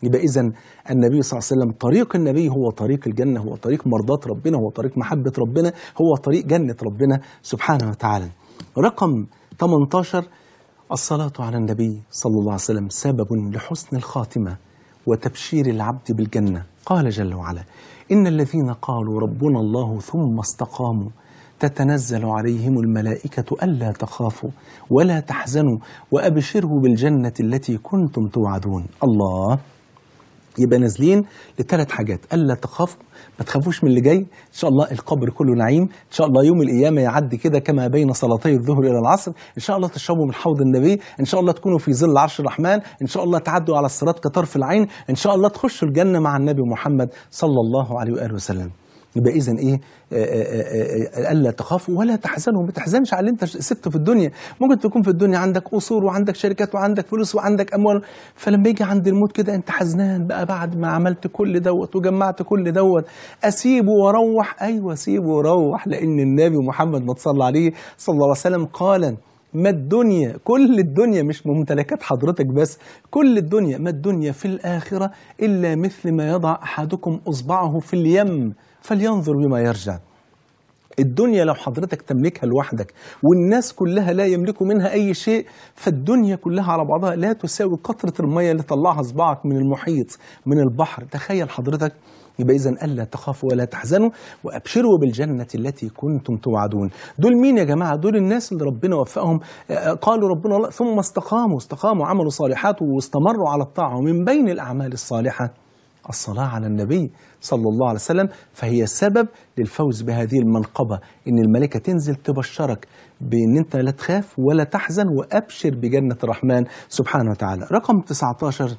يبقى إذن النبي صلى الله عليه وسلم طريق النبي هو طريق الجنة، هو طريق مرضاة ربنا، هو طريق محبة ربنا، هو طريق جنة ربنا سبحانه وتعالى. رقم 18: الصلاة على النبي صلى الله عليه وسلم سبب لحسن الخاتمة وتبشير العبد بالجنة. قال جل وعلا: إن الذين قالوا ربنا الله ثم استقاموا تتنزل عليهم الملائكة ألا تخافوا ولا تحزنوا وأبشروا بالجنة التي كنتم توعدون. الله، يبقى نازلين لثلاث حاجات: ألا تخافوا، ما تخافوش من اللي جاي، إن شاء الله القبر كله نعيم، إن شاء الله يوم القيامة يعدي كده كما بين صلاتي الظهر إلى العصر، إن شاء الله تشربوا من حوض النبي، إن شاء الله تكونوا في ظل عرش الرحمن، إن شاء الله تعدوا على الصراط كطرف العين، إن شاء الله تخشوا الجنة مع النبي محمد صلى الله عليه وآله وسلم. يبقى إذن إيه؟ ألا تخافوا ولا تحزنوا. ما تحزنش على اللي أنت سبته في الدنيا. ممكن تكون في الدنيا عندك قصور وعندك شركات وعندك فلوس وعندك أموال، فلما يجي عند الموت كده أنت حزنان بقى بعد ما عملت كل دوت وجمعت كل دوت، أسيبه وأروح. أيوة سيبه وروح، لأن النبي محمد ما تصلى عليه صلى الله عليه وسلم قال: ما الدنيا، كل الدنيا مش ممتلكات حضرتك بس، كل الدنيا، ما الدنيا في الآخرة إلا مثل ما يضع أحدكم إصبعه في اليم فلينظر بما يرجع. الدنيا لو حضرتك تملكها لوحدك والناس كلها لا يملكوا منها أي شيء، فالدنيا كلها على بعضها لا تساوي قطرة المية اللي طلعها صباعك من المحيط من البحر. تخيل حضرتك. يبقى إذن ألا تخافوا ولا تحزنوا وأبشروا بالجنة التي كنتم توعدون. دول مين يا جماعة؟ دول الناس اللي ربنا وفقهم، قالوا ربنا الله ثم استقاموا عملوا صالحات واستمروا على الطاعة. ومن بين الأعمال الصالحة الصلاة على النبي صلى الله عليه وسلم، فهي سبب للفوز بهذه المنقبة، إن الملائكة تنزل تبشرك بأن أنت لا تخاف ولا تحزن وأبشر بجنة الرحمن سبحانه وتعالى. رقم 19: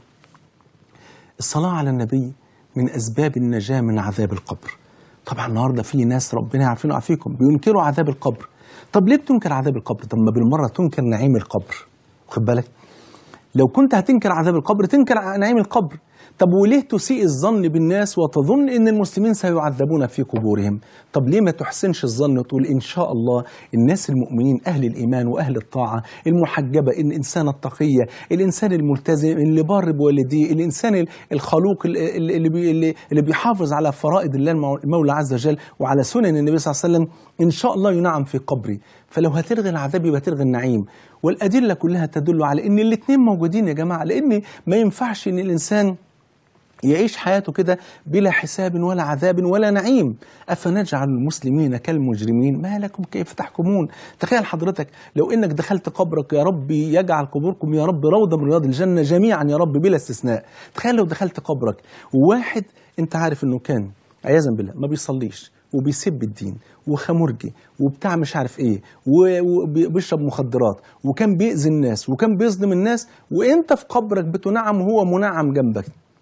الصلاة على النبي من أسباب النجاة من عذاب القبر. طبعا النهاردة في ناس ربنا يعافينا ويعافيكم بينكروا عذاب القبر. طب ليه بتنكر عذاب القبر؟ طب ما بالمرة تنكر نعيم القبر. واخد بالك؟ لو كنت هتنكر عذاب القبر تنكر نعيم القبر. طب وليه تسيء الظن بالناس وتظن ان المسلمين سيعذبون في قبورهم؟ طب ليه ما تحسنش الظن وتقول ان شاء الله الناس المؤمنين اهل الايمان واهل الطاعه المحجبه، الانسان التقيه، الانسان الملتزم اللي بار بوالديه، الانسان الخلوق اللي بيحافظ على فرائض الله المولى عز وجل وعلى سنن النبي صلى الله عليه وسلم، ان شاء الله ينعم في قبري. فلو هتلغي العذاب يبقى تلغي النعيم. والادله كلها تدل على ان الاثنين موجودين يا جماعه، لان ما ينفعش ان الانسان يعيش حياته كده بلا حساب ولا عذاب ولا نعيم. أفنجعل المسلمين كالمجرمين ما لكم كيف تحكمون. تخيل حضرتك لو إنك دخلت قبرك، يا رب يجعل قبوركم يا رب روضة من رياض الجنة جميعا يا رب بلا استثناء. تخيل لو دخلت قبرك وواحد أنت عارف إنه كان عياذا بالله ما بيصليش وبيسب الدين وخمرجي وبتاع مش عارف ايه وبيشرب مخدرات وكان بيأذي الناس وكان بيظلم الناس، وانت في قبرك بتنعم وهو منعم جنبك.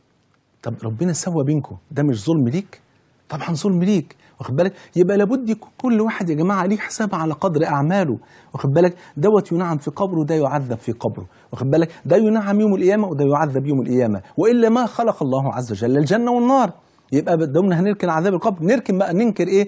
طب ربنا سوى بينكم، ده مش ظلم ليك؟ طبعا ظلم ليك. واخد بالك؟ يبقى لابد يكون كل واحد يا جماعه ليه حساب على قدر اعماله. واخد بالك؟ دوت ينعم في قبره وده يعذب في قبره. واخد بالك؟ ده ينعم يوم القيامه وده يعذب يوم القيامه، والا ما خلق الله عز وجل الجنه والنار. يبقى بدنا هنركن عذاب القبر، نركن بقى ننكر ايه؟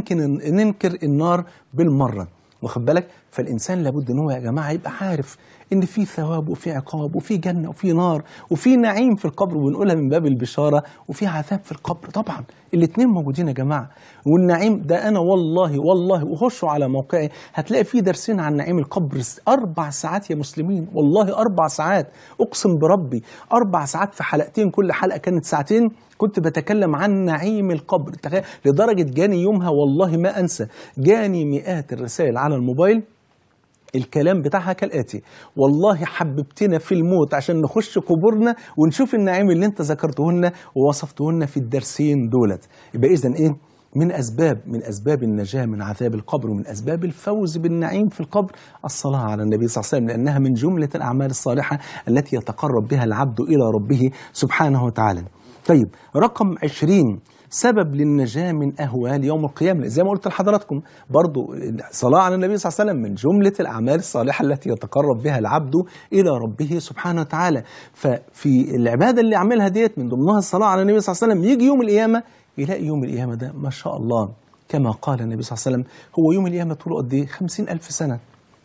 ننكر النار بالمره. واخد بالك؟ فالانسان لابد ان هو يا جماعه يبقى عارف ان في ثواب وفي عقاب وفي جنه وفي نار وفي نعيم في القبر، وبنقولها من باب البشاره، وفي عذاب في القبر. طبعا الاثنين موجودين يا جماعه. والنعيم ده انا والله وخشوا على موقعي هتلاقي فيه درسين عن نعيم القبر 4 ساعات يا مسلمين، والله 4 ساعات اقسم بربي، 4 ساعات في حلقتين، كل حلقه كانت ساعتين كنت بتكلم عن نعيم القبر. تخيل لدرجه جاني يومها والله ما انسى، جاني مئات الرسائل على الموبايل الكلام بتاعها كالآتي: والله حببتنا في الموت عشان نخش قبورنا ونشوف النعيم اللي انت ذكرتهن ووصفتهن في الدرسين دولت. يبقى إذن إيه؟ من أسباب النجاة من عذاب القبر ومن أسباب الفوز بالنعيم في القبر الصلاة على النبي صلى الله عليه وسلم، لأنها من جملة الأعمال الصالحة التي يتقرب بها العبد إلى ربه سبحانه وتعالى. طيب رقم 20: سبب للنجاة من أهوال يوم القيامة. زي ما قلت لحضراتكم برضو الصلاة على النبي صلى الله عليه وسلم من جملة الأعمال الصالحة التي يتقرب بها العبد إلى ربه سبحانه وتعالى. ففي العبادة اللي عملها ديت من ضمنها الصلاة على النبي صلى الله عليه وسلم، يجي يوم القيامة يلاقي يوم القيامة ده ما شاء الله كما قال النبي صلى الله عليه وسلم، هو يوم القيامة طوله قد إيه؟ 50,000 سنة.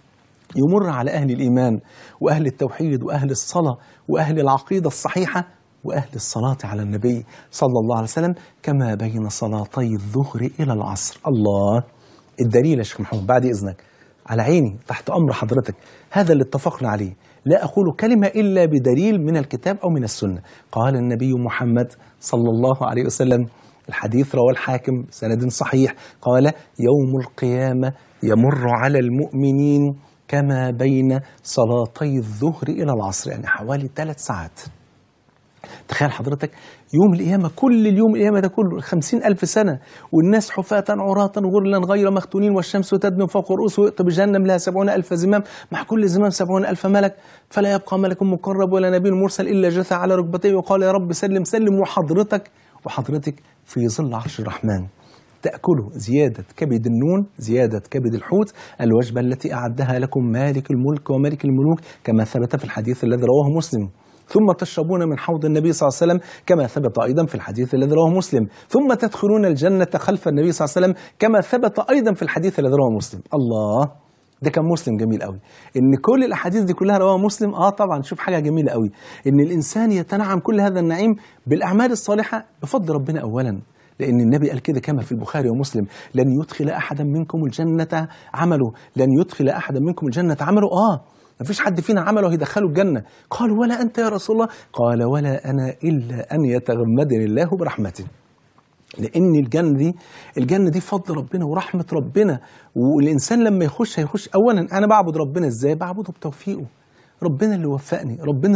يمر على أهل الإيمان وأهل التوحيد وأهل الصلاة وأهل العقيدة الصحيحة وأهل الصلاة على النبي صلى الله عليه وسلم كما بين صلاتي الظهر إلى العصر. الله، الدليل يا شيخ محمود بعد إذنك، على عيني تحت أمر حضرتك، هذا اللي اتفقنا عليه، لا أقول كلمة إلا بدليل من الكتاب أو من السنة. قال النبي محمد صلى الله عليه وسلم، الحديث رواه الحاكم سند صحيح، قال: يوم القيامة يمر على المؤمنين كما بين صلاتي الظهر إلى العصر، يعني حوالي 3 ساعات. تخيل حضرتك يوم القيامة، كل اليوم القيامة ده كله 50,000 سنة، والناس حفاة عراة غرلا غير مختونين، والشمس تدنو فوق رؤوسهم، يؤتى بجهنم لها 70,000 زمام، مع كل زمام 70,000 ملك، فلا يبقى ملك مقرب ولا نبي مرسل إلا جثى على ركبتيه وقال: يا رب سلم سلم. وحضرتك في ظل عرش الرحمن تأكله زيادة كبد النون، زيادة كبد الحوت، الوجبة التي أعدها لكم مالك الملك وملك الملوك كما ثبت في الحديث الذي رواه مسلم. ثم تشربون من حوض النبي صلى الله عليه وسلم كما ثبت أيضا في الحديث الذي رواه مسلم. ثم تدخلون الجنة خلف النبي صلى الله عليه وسلم كما ثبت أيضا في الحديث الذي رواه مسلم. الله، ده كان مسلم جميل قوي ان كل الاحاديث دي كلها رواه مسلم. طبعا شوف حاجه جميله قوي، ان الانسان يتنعم كل هذا النعيم بالاعمال الصالحه بفضل ربنا اولا، لأن النبي قال كده كما في البخاري ومسلم: لن يدخل أحدا منكم الجنة عمله، لن يدخل أحدا منكم الجنة عمله. ما فيش حد فينا عمله هيدخله الجنة. قالوا: ولا أنت يا رسول الله؟ قال: ولا أنا إلا أن يتغمدني الله برحمته. لأن الجنة دي فضل ربنا ورحمة ربنا، والإنسان لما هيخش أولا، أنا بعبد ربنا إزاي؟ بعبده بتوفيقه، ربنا اللي وفقني، ربنا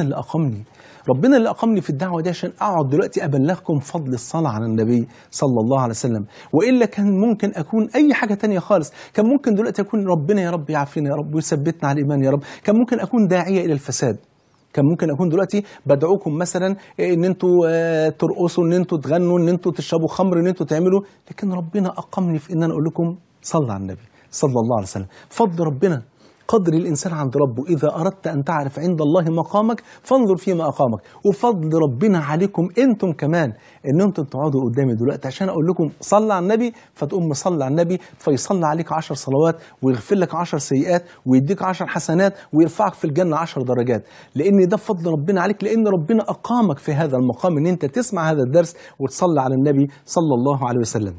اللي أقامني في الدعوة دي عشان أقعد دلوقتي أبلغكم فضل الصلاة على النبي صلى الله عليه وسلم. وإلا كان ممكن أكون أي حاجة تانية خالص، كان ممكن دلوقتي أكون ربنا يا رب يعافينا يا رب ويثبتنا على الإيمان يا رب، كان ممكن أكون داعية إلى الفساد، كان ممكن أكون دلوقتي بدعوكم مثلا إن أنتوا ترقصوا، إن أنتوا تغنوا، إن أنتوا تشربوا خمر، إن أنتوا تعملوا، لكن ربنا أقامني في إن أنا أقول لكم صلى على النبي صلى الله عليه وسلم. فضل ربنا قدر الإنسان عند ربه. إذا أردت أن تعرف عند الله مقامك فانظر فيما أقامك. وفضل ربنا عليكم أنتم كمان إن أنتم تقعدوا قدامي دلوقتي عشان أقول لكم صلى على النبي، فتقوم مصلى على النبي فيصلى عليك 10 صلوات ويغفر لك 10 سيئات ويديك 10 حسنات ويرفعك في الجنة 10 درجات، لأن ده فضل ربنا عليك، لأن ربنا أقامك في هذا المقام إن أنت تسمع هذا الدرس وتصلى على النبي صلى الله عليه وسلم.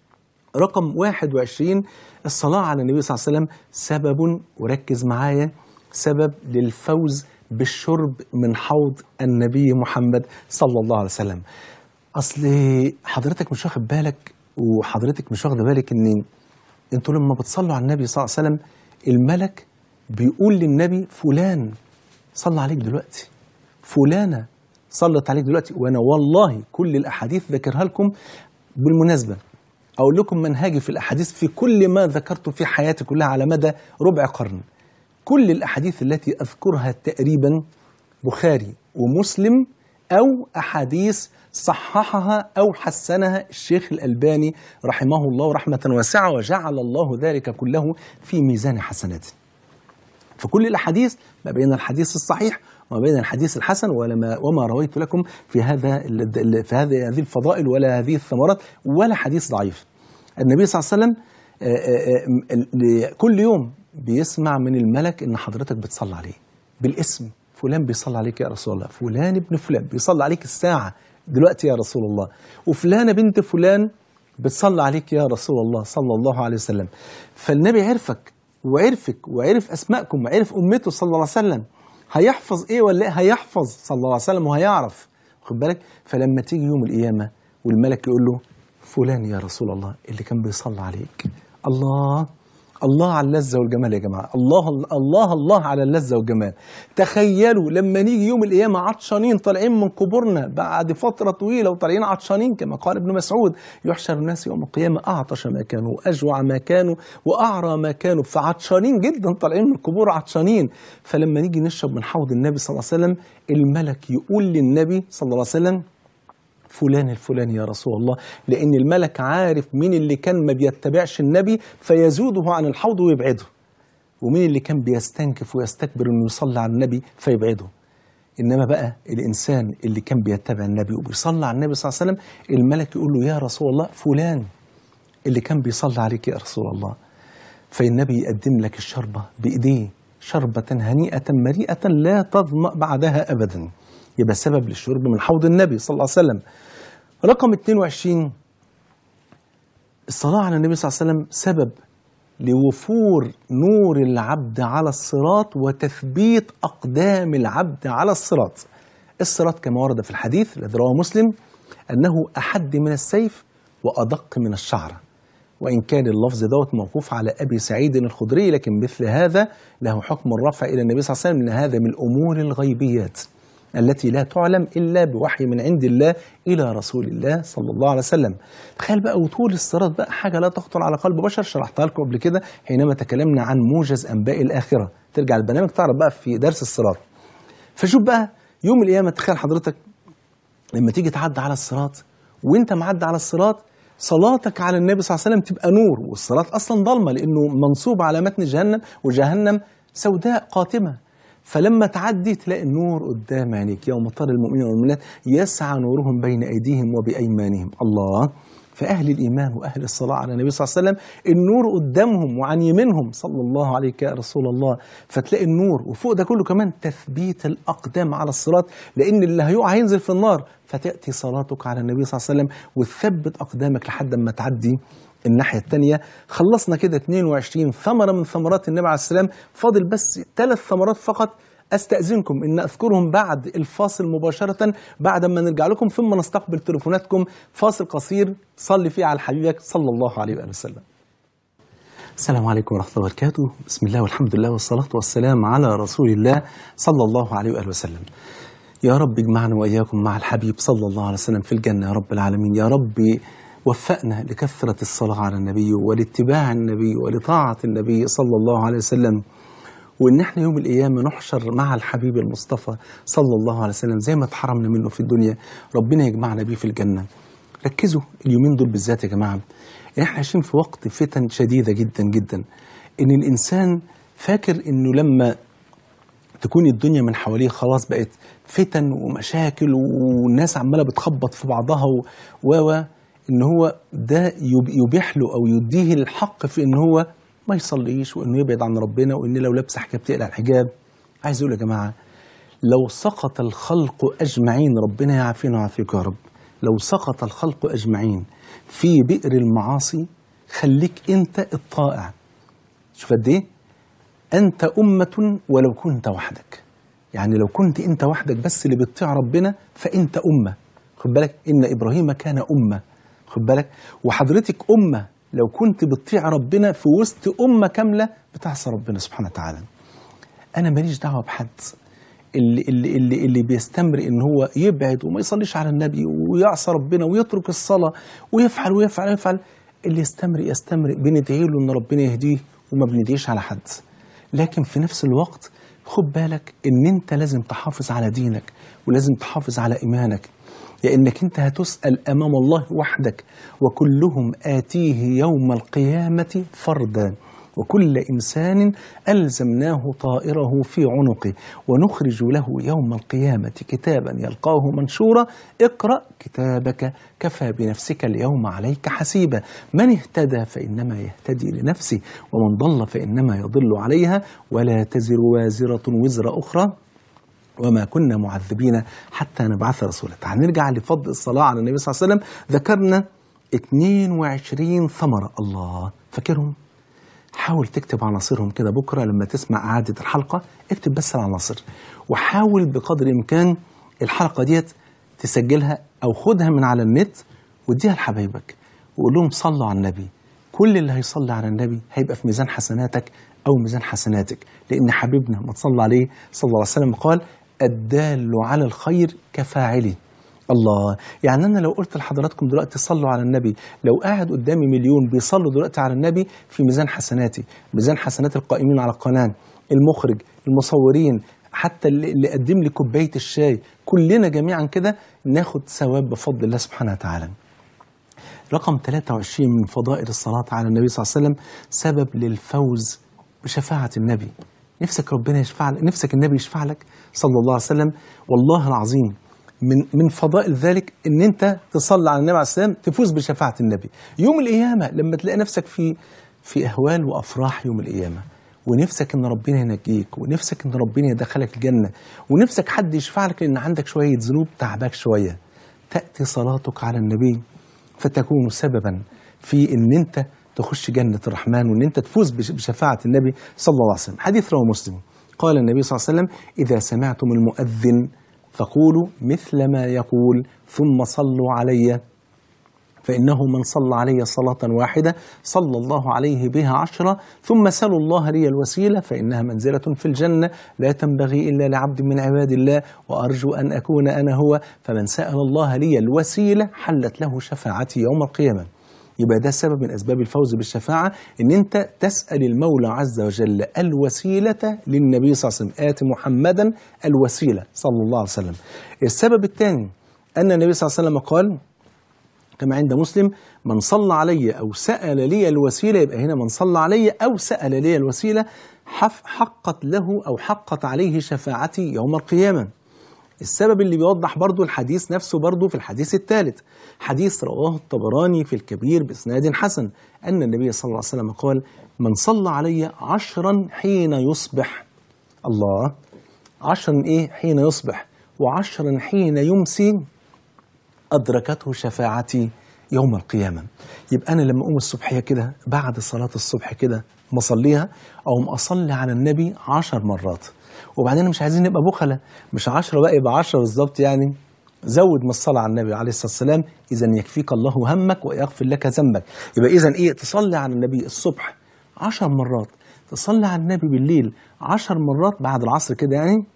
رقم 21، الصلاة على النبي صلى الله عليه وسلم سبب، وركز معايا، سبب للفوز بالشرب من حوض النبي محمد صلى الله عليه وسلم. أصل حضرتك مش واخد بالك وحضرتك مش واخد بالك إن أنتوا لما بتصلوا على النبي صلى الله عليه وسلم الملك بيقول للنبي: فلان صلى عليك دلوقتي، فلانة صلت عليك دلوقتي. وأنا والله كل الأحاديث ذكرها لكم. بالمناسبة أقول لكم منهجي في الأحاديث في كل ما ذكرته في حياتي كلها على مدى ربع قرن. كل الأحاديث التي أذكرها تقريبا بخاري ومسلم، أو أحاديث صححها أو حسنها الشيخ الألباني رحمه الله رحمة واسعة، وجعل الله ذلك كله في ميزان حسناته. فكل الأحاديث ما بين الحديث الصحيح وما بين الحديث الحسن، وما رويت لكم في هذه الفضائل ولا هذه الثمرات ولا حديث ضعيف. النبي صلى الله عليه وسلم كل يوم بيسمع من الملك إن حضرتك بتصلي عليه بالاسم: فلان بيصلي عليك يا رسول الله، فلان ابن فلان بيصلي عليك الساعة دلوقتي يا رسول الله، وفلانة بنت فلان بتصلي عليك يا رسول الله صلى الله عليه وسلم. فالنبي عرفك وعرفك وعرف أسماءكم وعرف أمته صلى الله عليه وسلم. هيحفظ إيه ولا إيه؟ هيحفظ صلى الله عليه وسلم وهيعرف، خد بالك. فلما تيجي يوم القيامة والملك يقول له: فلان يا رسول الله اللي كان بيصلي عليك. الله على اللذة والجمال يا جماعة، الله على اللذة والجمال. تخيلوا لما نيجي يوم القيامة عطشانين طالعين من قبورنا بعد فترة طويلة وطالعين عطشانين، كما قال ابن مسعود: يحشر الناس يوم القيامة أعطش ما كانوا وأجوع ما كانوا وأعرى ما كانوا، فعطشانين جدا طالعين من القبور عطشانين. فلما نيجي نشرب من حوض النبي صلى الله عليه وسلم الملك يقول للنبي صلى الله عليه وسلم: فلان الفلاني يا رسول الله، لأن الملك عارف مين اللي كان ما بيتبعش النبي فيزوده عن الحوض ويبعده، ومين اللي كان بيستنكف ويستكبر إنه يصلي على النبي فيبعده. إنما بقى الإنسان اللي كان بيتبع النبي وبيصلي على النبي صلى الله عليه وسلم الملك يقول له: يا رسول الله فلان اللي كان بيصلي عليك يا رسول الله. فالنبي يقدم لك الشربة بإيديه، شربة هنيئة مريئة لا تظمأ بعدها أبدا. يبقى سبب للشرب من حوض النبي صلى الله عليه وسلم. رقم 22، الصلاة على النبي صلى الله عليه وسلم سبب لوفور نور العبد على الصراط وتثبيت أقدام العبد على الصراط. الصراط كما ورد في الحديث الذي رواه مسلم أنه أحد من السيف وأدق من الشعرة، وإن كان اللفظ دوت موقوف على أبي سعيد الخدري، لكن مثل هذا له حكم الرفع إلى النبي صلى الله عليه وسلم، إن هذا من الأمور الغيبيات التي لا تعلم إلا بوحي من عند الله إلى رسول الله صلى الله عليه وسلم. تخيل بقى وطول الصراط بقى حاجة لا تخطر على قلب بشر، شرحتها لكم قبل كده حينما تكلمنا عن موجز أنباء الآخرة، ترجع البرنامج تعرف بقى في درس الصراط. فشوف بقى يوم القيامة، تخيل حضرتك لما تيجي تعدي على الصراط وانت معدي على الصراط، صلاتك على النبي صلى الله عليه وسلم تبقى نور، والصراط أصلا ضلمة لأنه منصوب على متن جهنم، وجهنم سوداء قاتمة. فلما تعدي تلاقي النور قدام عينيك، يوم ترى المؤمنين والمؤمنات يسعى نورهم بين أيديهم وبأيمانهم. الله، فأهل الإيمان وأهل الصلاة على النبي صلى الله عليه وسلم النور قدامهم وعن يمينهم صلى الله عليك يا رسول الله. فتلاقي النور، وفوق ده كله كمان تثبيت الأقدام على الصراط، لأن اللي هيقع هينزل في النار، فتأتي صلاتك على النبي صلى الله عليه وسلم وتثبت أقدامك لحد ما تعدي الناحية التانية. خلصنا كده 22 ثمرة من ثمرات النبي عليه السلام، فاضل بس 3 ثمرات فقط أستأذنكم إن أذكرهم بعد الفاصل مباشرة، بعد ما نرجع لكم، ثم نستقبل تليفوناتكم. فاصل قصير صلي فيه على حبيبك صلى الله عليه وآله وسلم. السلام عليكم ورحمة الله وبركاته. بسم الله والحمد لله والصلاة والسلام على رسول الله صلى الله عليه وآله وسلم. يا رب اجمعنا وإياكم مع الحبيب صلى الله عليه وسلم في الجنة يا رب العالمين. يا رب وفقنا لكثرة الصلاة على النبي ولاتباع النبي ولطاعة النبي صلى الله عليه وسلم، وإن احنا يوم القيامة نحشر مع الحبيب المصطفى صلى الله عليه وسلم زي ما اتحرمنا منه في الدنيا، ربنا يجمعنا بيه في الجنة. ركزوا اليومين دول بالذات يا جماعة، إن احنا عايشين في وقت فتن شديدة جدا جدا، إن الإنسان فاكر إنه لما تكون الدنيا من حواليه خلاص بقت فتن ومشاكل والناس عمالة بتخبط في بعضها إن هو ده يبيح له أو يديه الحق في إن هو ما يصليش وإنه يبعد عن ربنا، وإن لو لابس حجاب تقلع الحجاب. عايز أقول يا جماعة، لو سقط الخلق أجمعين، ربنا يعافينا ويعافيك يا رب، لو سقط الخلق أجمعين في بئر المعاصي خليك أنت الطائع. شوف قد إيه أنت أمة ولو كنت وحدك، يعني لو كنت أنت وحدك بس اللي بتطيع ربنا فأنت أمة. خد بالك، إن إبراهيم كان أمة. خد بالك، وحضرتك أمة لو كنت بتطيع ربنا في وسط أمة كاملة بتعصى ربنا سبحانه وتعالى. أنا ماليش دعوة بحد اللي بيستمر إن هو يبعد وما يصليش على النبي ويعصى ربنا ويترك الصلاة ويفعل ويفعل ويفعل. اللي يستمر بندعي له إن ربنا يهديه وما بندعيش على حد. لكن في نفس الوقت خد بالك إن أنت لازم تحافظ على دينك ولازم تحافظ على إيمانك، لأنك أنت هتسأل أمام الله وحدك، وكلهم آتيه يوم القيامة فردا، وكل إنسان ألزمناه طائره في عنقه، ونخرج له يوم القيامة كتابا يلقاه منشورا، اقرأ كتابك كفى بنفسك اليوم عليك حسيبا، من اهتدى فإنما يهتدي لنفسه، ومن ضل فإنما يضل عليها، ولا تزر وازرة وزر أخرى، وما كنا معذبين حتى نبعث رسولا. تعال نرجع لفضل الصلاة على النبي صلى الله عليه وسلم. ذكرنا 22 ثمرة، الله فاكرهم؟ حاول تكتب عناصرهم كده بكرة لما تسمع إعادة الحلقة، اكتب بس العناصر، وحاول بقدر الإمكان الحلقة ديت تسجلها أو خدها من على النت واديها لحبايبك وقول لهم صلوا على النبي. كل اللي هيصلي على النبي هيبقى في ميزان حسناتك أو ميزان حسناتك، لأن حبيبنا ما تصلى عليه صلى الله عليه وسلم قال الدال على الخير كفاعله. الله، يعني أنا لو قلت لحضراتكم دلوقتي صلوا على النبي، لو قاعد قدامي مليون بيصلوا دلوقتي على النبي في ميزان حسناتي، ميزان حسنات القائمين على القناة، المخرج، المصورين، حتى اللي قدم لي كوباية الشاي، كلنا جميعا كده ناخد ثواب بفضل الله سبحانه وتعالى. رقم 23 من فضائل الصلاة على النبي صلى الله عليه وسلم سبب للفوز بشفاعة النبي. نفسك ربنا يشفع لك، نفسك النبي يشفع لك صلى الله عليه وسلم. والله العظيم من فضائل ذلك ان انت تصلي على النبي عليه السلام تفوز بشفاعة النبي يوم القيامة، لما تلاقي نفسك في اهوال وافراح يوم القيامة، ونفسك ان ربنا ينجيك، ونفسك ان ربنا يدخلك الجنة، ونفسك حد يشفع لك لان عندك شوية ذنوب تعباك شوية، تأتي صلاتك على النبي فتكون سببا في ان انت تخش جنة الرحمن، وان انت تفوز بشفاعة النبي صلى الله عليه وسلم. حديث رواه مسلم، قال النبي صلى الله عليه وسلم: إذا سمعتم المؤذن فقولوا مثل ما يقول ثم صلوا علي، فإنه من صلى علي صلاة واحدة صلى الله عليه بها 10، ثم سلوا الله لي الوسيلة فإنها منزلة في الجنة لا تنبغي إلا لعبد من عباد الله، وأرجو أن أكون أنا هو، فمن سأل الله لي الوسيلة حلت له شفاعتي يوم القيامة. يبقى ده سبب من أسباب الفوز بالشفاعة، إن أنت تسأل المولى عز وجل الوسيلة للنبي صلى الله عليه وسلم، آت محمدا الوسيلة صلى الله عليه وسلم. السبب الثاني أن النبي صلى الله عليه وسلم قال كما عند مسلم: من صلى علي أو سأل لي الوسيلة، يبقى هنا من صلى علي أو سأل لي الوسيلة حقت له أو حقت عليه شفاعتي يوم القيامة. السبب اللي بيوضح برضو الحديث نفسه برضو في الحديث الثالث، حديث رواه الطبراني في الكبير بإسناد حسن، أن النبي صلى الله عليه وسلم قال: من صلى علي 10 حين يصبح، الله، 10 إيه حين يصبح، و10 حين يمسي، أدركته شفاعتي يوم القيامة. يبقى أنا لما أقوم الصبحية كده بعد صلاة الصبح كده مصليها، أو أصلي على النبي 10 مرات. وبعدين مش عايزين نبقى بخلة، مش 10 بقى، يبقى 10 بالظبط يعني. زود من الصلاة على النبي عليه الصلاة والسلام: إذا يكفيك الله همك ويغفر لك ذنبك. يبقى إذا إيه؟ تصلي على النبي الصبح 10 مرات، تصلي على النبي بالليل 10 مرات بعد العصر كده يعني،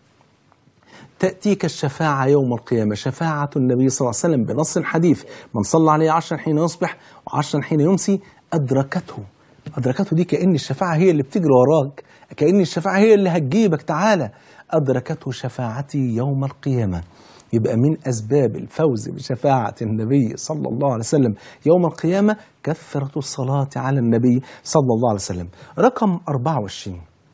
تأتيك الشفاعة يوم القيامة، شفاعة النبي صلى الله عليه وسلم بنص الحديث: من صلى عليه 10 حين يصبح و10 حين يمسي أدركته. أدركته دي كأن الشفاعة هي اللي بتجري وراك، كأن الشفاعة هي اللي هتجيبك، تعالى. أدركته شفاعتي يوم القيامة. يبقى من أسباب الفوز بشفاعة النبي صلى الله عليه وسلم يوم القيامة كثرة الصلاة على النبي صلى الله عليه وسلم. رقم 24،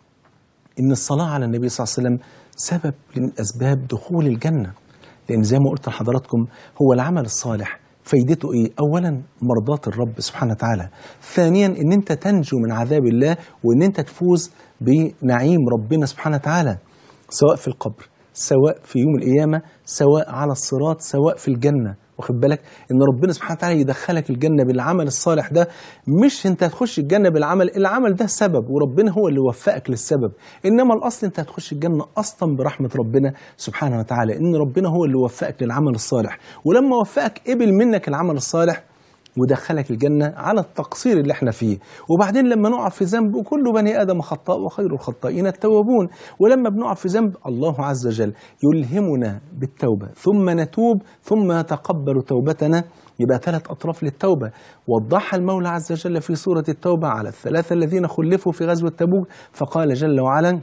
إن الصلاة على النبي صلى الله عليه وسلم سبب من أسباب دخول الجنة، لأن زي ما قلت لحضراتكم هو العمل الصالح فايدته إيه؟ أولا مرضاة الرب سبحانه وتعالى، ثانيا إن أنت تنجو من عذاب الله، وإن أنت تفوز بنعيم ربنا سبحانه وتعالى، سواء في القبر، سواء في يوم القيامة، سواء على الصراط، سواء في الجنة. واخد بالك ان ربنا سبحانه وتعالى يدخلك الجنه بالعمل الصالح ده، مش انت هتخش الجنه بالعمل، العمل ده سبب وربنا هو اللي وفقك للسبب، انما الاصل انت هتخش الجنه اصلا برحمه ربنا سبحانه وتعالى، ان ربنا هو اللي وفقك للعمل الصالح، ولما وفقك قبل منك العمل الصالح ودخلك الجنة على التقصير اللي احنا فيه. وبعدين لما نقع في ذنب، وكل بني آدم خطاء وخير الخطائين التوابون، ولما بنقع في ذنب الله عز وجل يلهمنا بالتوبة، ثم نتوب، ثم يتقبل توبتنا. يبقى 3 أطراف للتوبة وضحها المولى عز وجل في سورة التوبة على ال3 الذين خلفوا في غزوة تبوك، فقال جل وعلا: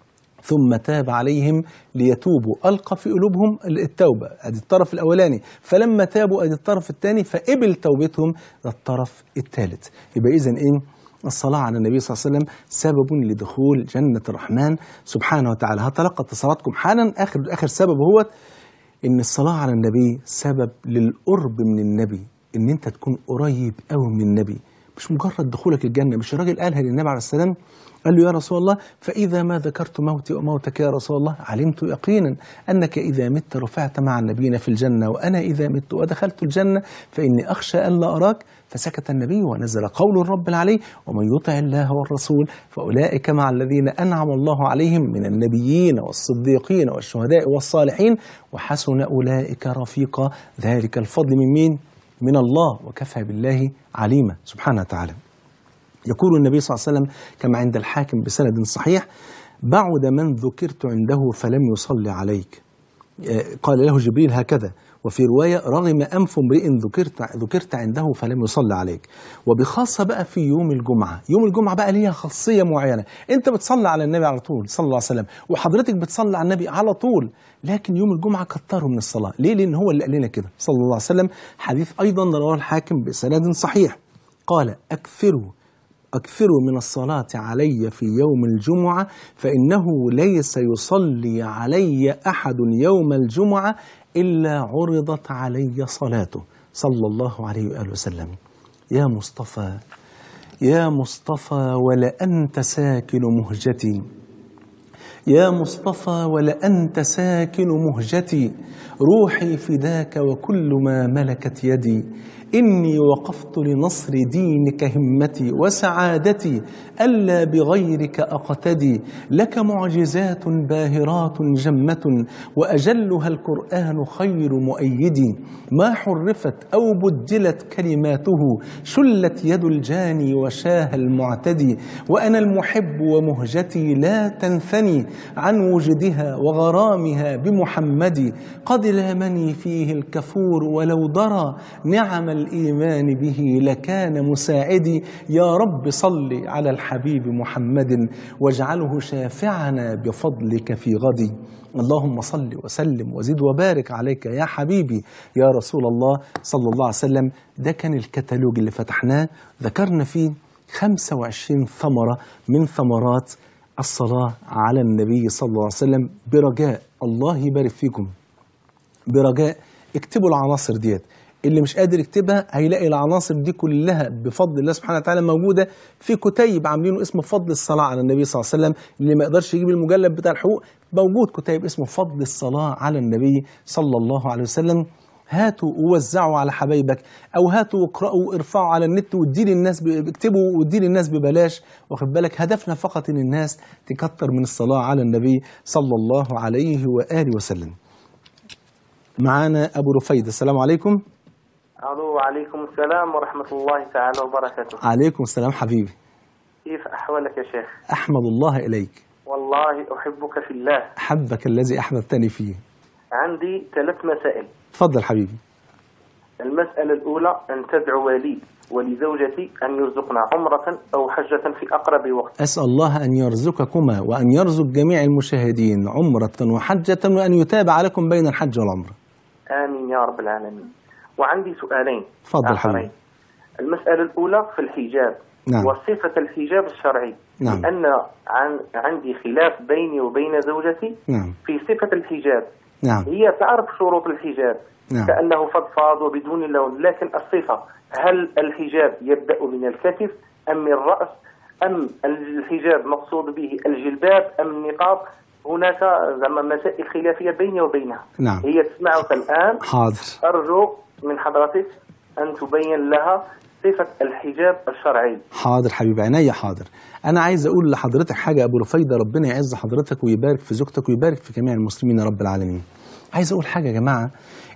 ثم تاب عليهم ليتوبوا، ألقى في قلوبهم التوبة، أدي الطرف الأولاني، فلما تابوا أدي الطرف الثاني، فقبل توبتهم الطرف الثالث. يبقى إذن إيه؟ الصلاة على النبي صلى الله عليه وسلم سبب لدخول جنة الرحمن سبحانه وتعالى. هتلقى اتصالاتكم حالا. آخر سبب هو إن الصلاة على النبي سبب للقرب من النبي، إن أنت تكون قريب قوي من النبي، مش مجرد دخولك الجنة. مش الراجل قالها للنبي عليه السلام، قال له: يا رسول الله، فإذا ما ذكرت موتي وموتك يا رسول الله علمت يقينا أنك إذا مت رفعت مع النبيين في الجنة، وأنا إذا مت ودخلت الجنة فإني أخشى أن لا أراك. فسكت النبي ونزل قول الرب العلي: ومن يطع الله والرسول فأولئك مع الذين أنعم الله عليهم من النبيين والصديقين والشهداء والصالحين وحسن أولئك رفيقا. ذلك الفضل من مين؟ من الله، وكفى بالله عليما سبحانه وتعالى. يقول النبي صلى الله عليه وسلم كما عند الحاكم بسند صحيح: بعد من ذكرت عنده فلم يصلي عليك. قال له جبريل هكذا، وفي رواية: رغم أنف امرئ ذكرت عنده فلم يصلي عليك. وبخاصة بقى في يوم الجمعة، يوم الجمعة بقى ليها خاصية معينة، أنت بتصلي على النبي على طول صلى الله عليه وسلم، وحضرتك بتصلي على النبي على طول، لكن يوم الجمعة كتروا من الصلاة. ليه؟ لأن هو اللي قال لنا كده صلى الله عليه وسلم. حديث أيضا رواه الحاكم بسند صحيح، قال: أكثروا من الصلاة علي في يوم الجمعة، فإنه ليس يصلي علي أحد يوم الجمعة إلا عرضت علي صلاته صلى الله عليه وآله وسلم. يا مصطفى، يا مصطفى ولأنت ساكن مهجتي، يا مصطفى ولأنت ساكن مهجتي، روحي فداك وكل ما ملكت يدي، إني وقفت لنصر دينك همتي وسعادتي، ألا بغيرك أقتدي، لك معجزات باهرات جمة، وأجلها القرآن خير مؤيدي، ما حرفت أو بدلت كلماته، شلت يد الجاني وشاه المعتدي، وأنا المحب ومهجتي لا تنثني عن وجدها وغرامها بمحمد، قد لامني فيه الكفور ولو درى نعم الإيمان به لكان مساعدي، يا رب صل على الحبيب محمد واجعله شافعنا بفضلك في غدي، اللهم صل وسلم وزد وبارك عليك يا حبيبي يا رسول الله صلى الله عليه وسلم. ده كان الكتالوج اللي فتحناه، ذكرنا فيه 25 ثمرة من ثمرات الصلاة على النبي صلى الله عليه وسلم. برجاء الله يبارك فيكم، برجاء اكتبوا العناصر ديت، اللي مش قادر يكتبها هيلاقي العناصر دي كلها بفضل الله سبحانه وتعالى موجودة في كتيب عاملينه اسمه فضل الصلاة على النبي صلى الله عليه وسلم. اللي ما يقدرش يجيب المجلد بتاع الحقوق موجود كتيب اسمه فضل الصلاة على النبي صلى الله عليه وسلم. هاتوا ووزعوا على حبايبك، او هاتوا واقرأوا وارفعوا على النت وادي للناس، اكتبوا وادي للناس ببلاش، واخد بالك؟ هدفنا فقط ان الناس تكتر من الصلاة على النبي صلى الله عليه وآله وسلم. معانا ابو رفيد، السلام عليكم. الو، وعليكم السلام ورحمة الله تعالى وبركاته. عليكم السلام حبيبي. كيف أحوالك يا شيخ؟ أحمد الله إليك. والله أحبك في الله. أحبك الذي أحببتني فيه. عندي 3 مسائل. تفضل حبيبي. المسألة الأولى أن تدعو لي ولزوجتي أن يرزقنا عمرة أو حجة في أقرب وقت. أسأل الله أن يرزقكما وأن يرزق جميع المشاهدين عمرة وحجة، وأن يتابع لكم بين الحج والعمرة. آمين يا رب العالمين. وعندي سؤالين. تفضل حبيبي. المسألة الأولى في الحجاب. نعم. وصفة الحجاب الشرعي. نعم. لأن عندي خلاف بيني وبين زوجتي. نعم. في صفة الحجاب. نعم. هي تعرف شروط الحجاب. نعم. كأنه فضفاض وبدون لون، لكن الصفة هل الحجاب يبدأ من الكتف أم من الرأس، أم الحجاب مقصود به الجلباب أم النقاب؟ هناك زعما مسائل خلافية بيني وبينها. نعم. هي تسمعك الآن. حاضر. أرجو من حضرتك أن تبين لها صفة الحجاب الشرعي. حاضر حبيبي، عينيا حاضر. أنا عايز أقول لحضرتك حاجة أبو رفيدة، ربنا يعز حضرتك ويبارك في زوجتك ويبارك في جميع المسلمين يا رب العالمين. عايز أقول حاجة يا جماعة،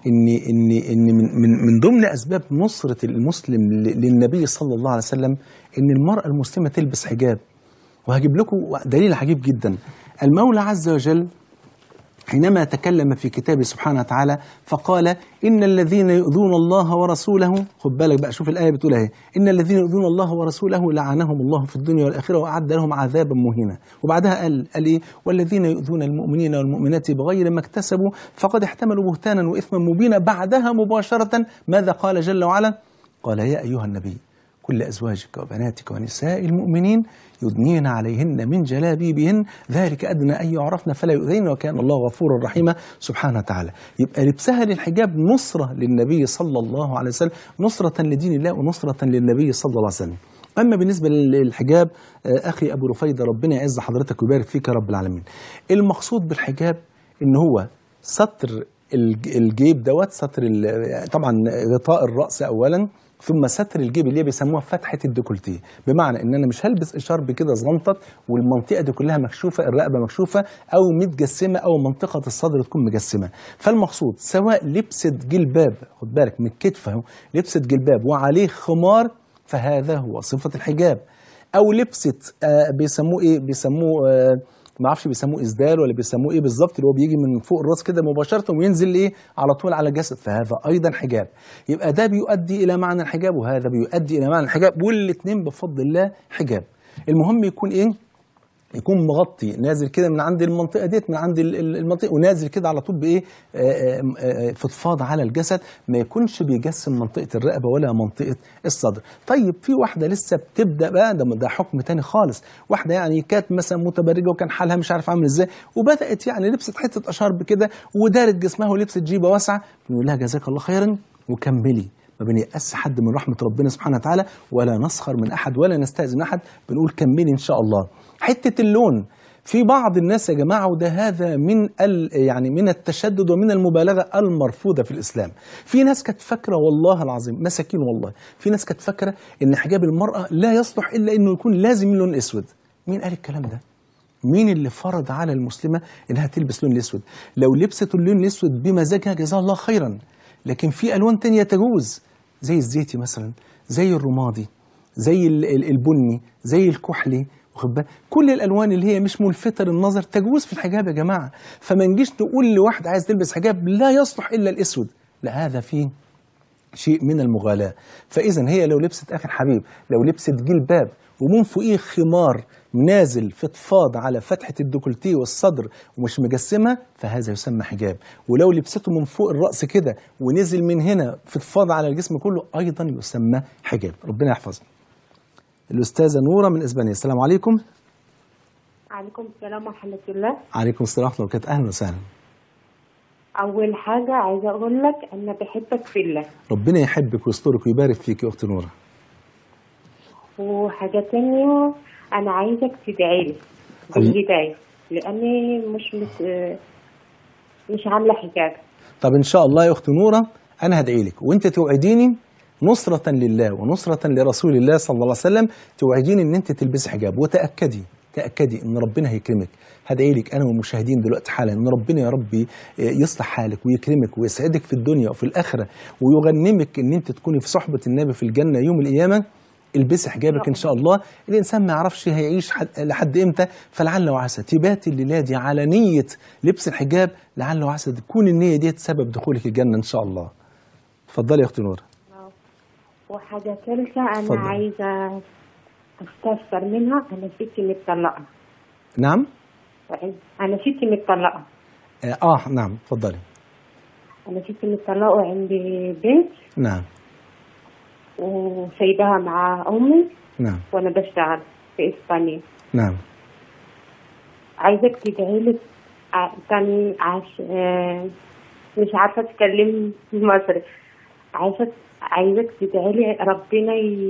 إن من ضمن أسباب نصرة المسلم للنبي صلى الله عليه وسلم إن المرأة المسلمة تلبس حجاب. وهجيب لكم دليل عجيب جدا. المولى عز وجل حينما تكلم في كتابه سبحانه وتعالى فقال إن الذين يؤذون الله ورسوله، خد بالك بقى، شوف الآية بتقول اهي، إن الذين يؤذون الله ورسوله لعنهم الله في الدنيا والآخرة وأعد لهم عذابا مهينا. وبعدها قال إيه؟ والذين يؤذون المؤمنين والمؤمنات بغير ما اكتسبوا فقد احتملوا بهتانا وإثما مبينا. بعدها مباشرة ماذا قال جل وعلا؟ قال يا أيها النبي كل أزواجك وبناتك ونساء المؤمنين يدنين عليهن من جلابيبهن ذلك أدنى أن يعرفن فلا يؤذين وكان الله غفورا رحيما سبحانه وتعالى. يبقى لبسها للحجاب نصرة للنبي صلى الله عليه وسلم، نصرة لدين الله ونصرة للنبي صلى الله عليه وسلم. أما بالنسبة للحجاب أخي أبو رفيدة، ربنا يعز حضرتك ويبارك فيك يا رب العالمين. المقصود بالحجاب إن هو ستر الجيب دوت، ستر طبعا غطاء الرأس أولا، ثم ستر الجيب اللي بيسموها فتحة الديكولتيه، بمعنى ان انا مش هلبس اشارب كده زغنطط والمنطقة دي كلها مكشوفة، الرقبة مكشوفة او متجسمة او منطقة الصدر تكون مجسمة. فالمقصود سواء لبست جلباب، خد بالك من الكتف اهو، لبست جلباب وعليه خمار فهذا هو صفة الحجاب، او لبست بيسموه ايه، بيسموه ما اعرفش بيسموه اسدال ولا بيسموه ايه بالظبط، اللي هو بيجي من فوق الراس كده مباشره وينزل ايه على طول على الجسد، فهذا ايضا حجاب. يبقى ده بيؤدي الى معنى الحجاب وهذا بيؤدي الى معنى الحجاب، والاثنين بفضل الله حجاب. المهم يكون ايه، يكون مغطي نازل كده من عند المنطقه ديت، من عند المنطقه ونازل كده على طول بايه فضفاض على الجسد، ما يكونش بيجسم منطقه الرقبه ولا منطقه الصدر. طيب في واحده لسه بتبدا بقى، ده حكم تاني خالص، واحده يعني كانت مثلا متبرجه وكان حالها مش عارف عامل ازاي، وبدات يعني لبست حته اشارب كده ودارت جسمها ولبست جيبه واسعه، بنقول لها جزاك الله خيرا وكملي، ما بنيأس حد من رحمة ربنا سبحانه وتعالى، ولا نسخر من أحد ولا نستأذن أحد، بنقول كملي إن شاء الله. حتة اللون في بعض الناس يا جماعة، وده هذا يعني من التشدد ومن المبالغة المرفوضة في الإسلام. في ناس كانت فاكرة والله العظيم مساكين والله، في ناس كانت فاكرة إن حجاب المرأة لا يصلح إلا إنه يكون لازم لون أسود. مين قال الكلام ده؟ مين اللي فرض على المسلمة إنها تلبس لون الأسود؟ لو لبست اللون الأسود بمزاجها جزاها الله خيرا، لكن في ألوان تانية تجوز، زي الزيتي مثلا، زي الرمادي، زي البني، زي الكحلي، كل الالوان اللي هي مش ملفته للنظر تجوز في الحجاب يا جماعه. فما نجيش نقول لواحد عايز تلبس حجاب لا يصلح الا الاسود، لا، هذا فيه شيء من المغالاه. فاذا هي لو لبست اخي الحبيب، لو لبست جلباب ومن فوقيه خمار نازل فضفاض على فتحه الديكولتيه والصدر ومش مجسمها، فهذا يسمى حجاب. ولو لبسته من فوق الراس كده ونزل من هنا فضفاض على الجسم كله، ايضا يسمى حجاب. ربنا يحفظنا. الأستاذة نورة من إسبانيا، السلام عليكم. عليكم السلام ورحمة الله. عليكم السلام ورحمة الله وبركاته، أهلا وسهلا. أول حاجة عايزة أقول لك أنا بحبك في الله. ربنا يحبك ويسترك ويبارك فيك يا أخت نورة. وحاجة تانية، أنا عايزك تدعي لي بالهداية، لأني مش عاملة حجاب. طب إن شاء الله يا أخت نورة أنا هدعي لك، وأنت توعديني نصرة لله ونصرة لرسول الله صلى الله عليه وسلم، توعدين ان انت تلبسي حجاب، وتأكدي ان ربنا هيكرمك. هدعي لك انا والمشاهدين دلوقتي حالا ان ربنا يا رب يصلح حالك ويكرمك ويسعدك في الدنيا وفي الاخره، ويغنمك ان انت تكوني في صحبه النبي في الجنه يوم القيامه. البسي حجابك ان شاء الله. الانسان ما يعرفش هيعيش لحد امتى، فلعل وعسى تباتي الليله دي على نيه لبس الحجاب، لعل وعسى تكون النيه دي سبب دخولك الجنه ان شاء الله. اتفضلي يا اختي نور. وحاجة ثالثة أنا فضل. عايزة أستفسر منها، أنا ستي متطلقة. نعم؟ أنا ستي متطلقة. نعم، اتفضلي. أنا ستي متطلقة وعندي بنت. نعم. وسايباها مع أمي. نعم. وأنا بشتغل في إسبانيا. نعم. عايزك تدعي لي كان مش عارفة أتكلم مصري. عايزك تدعي لي ربنا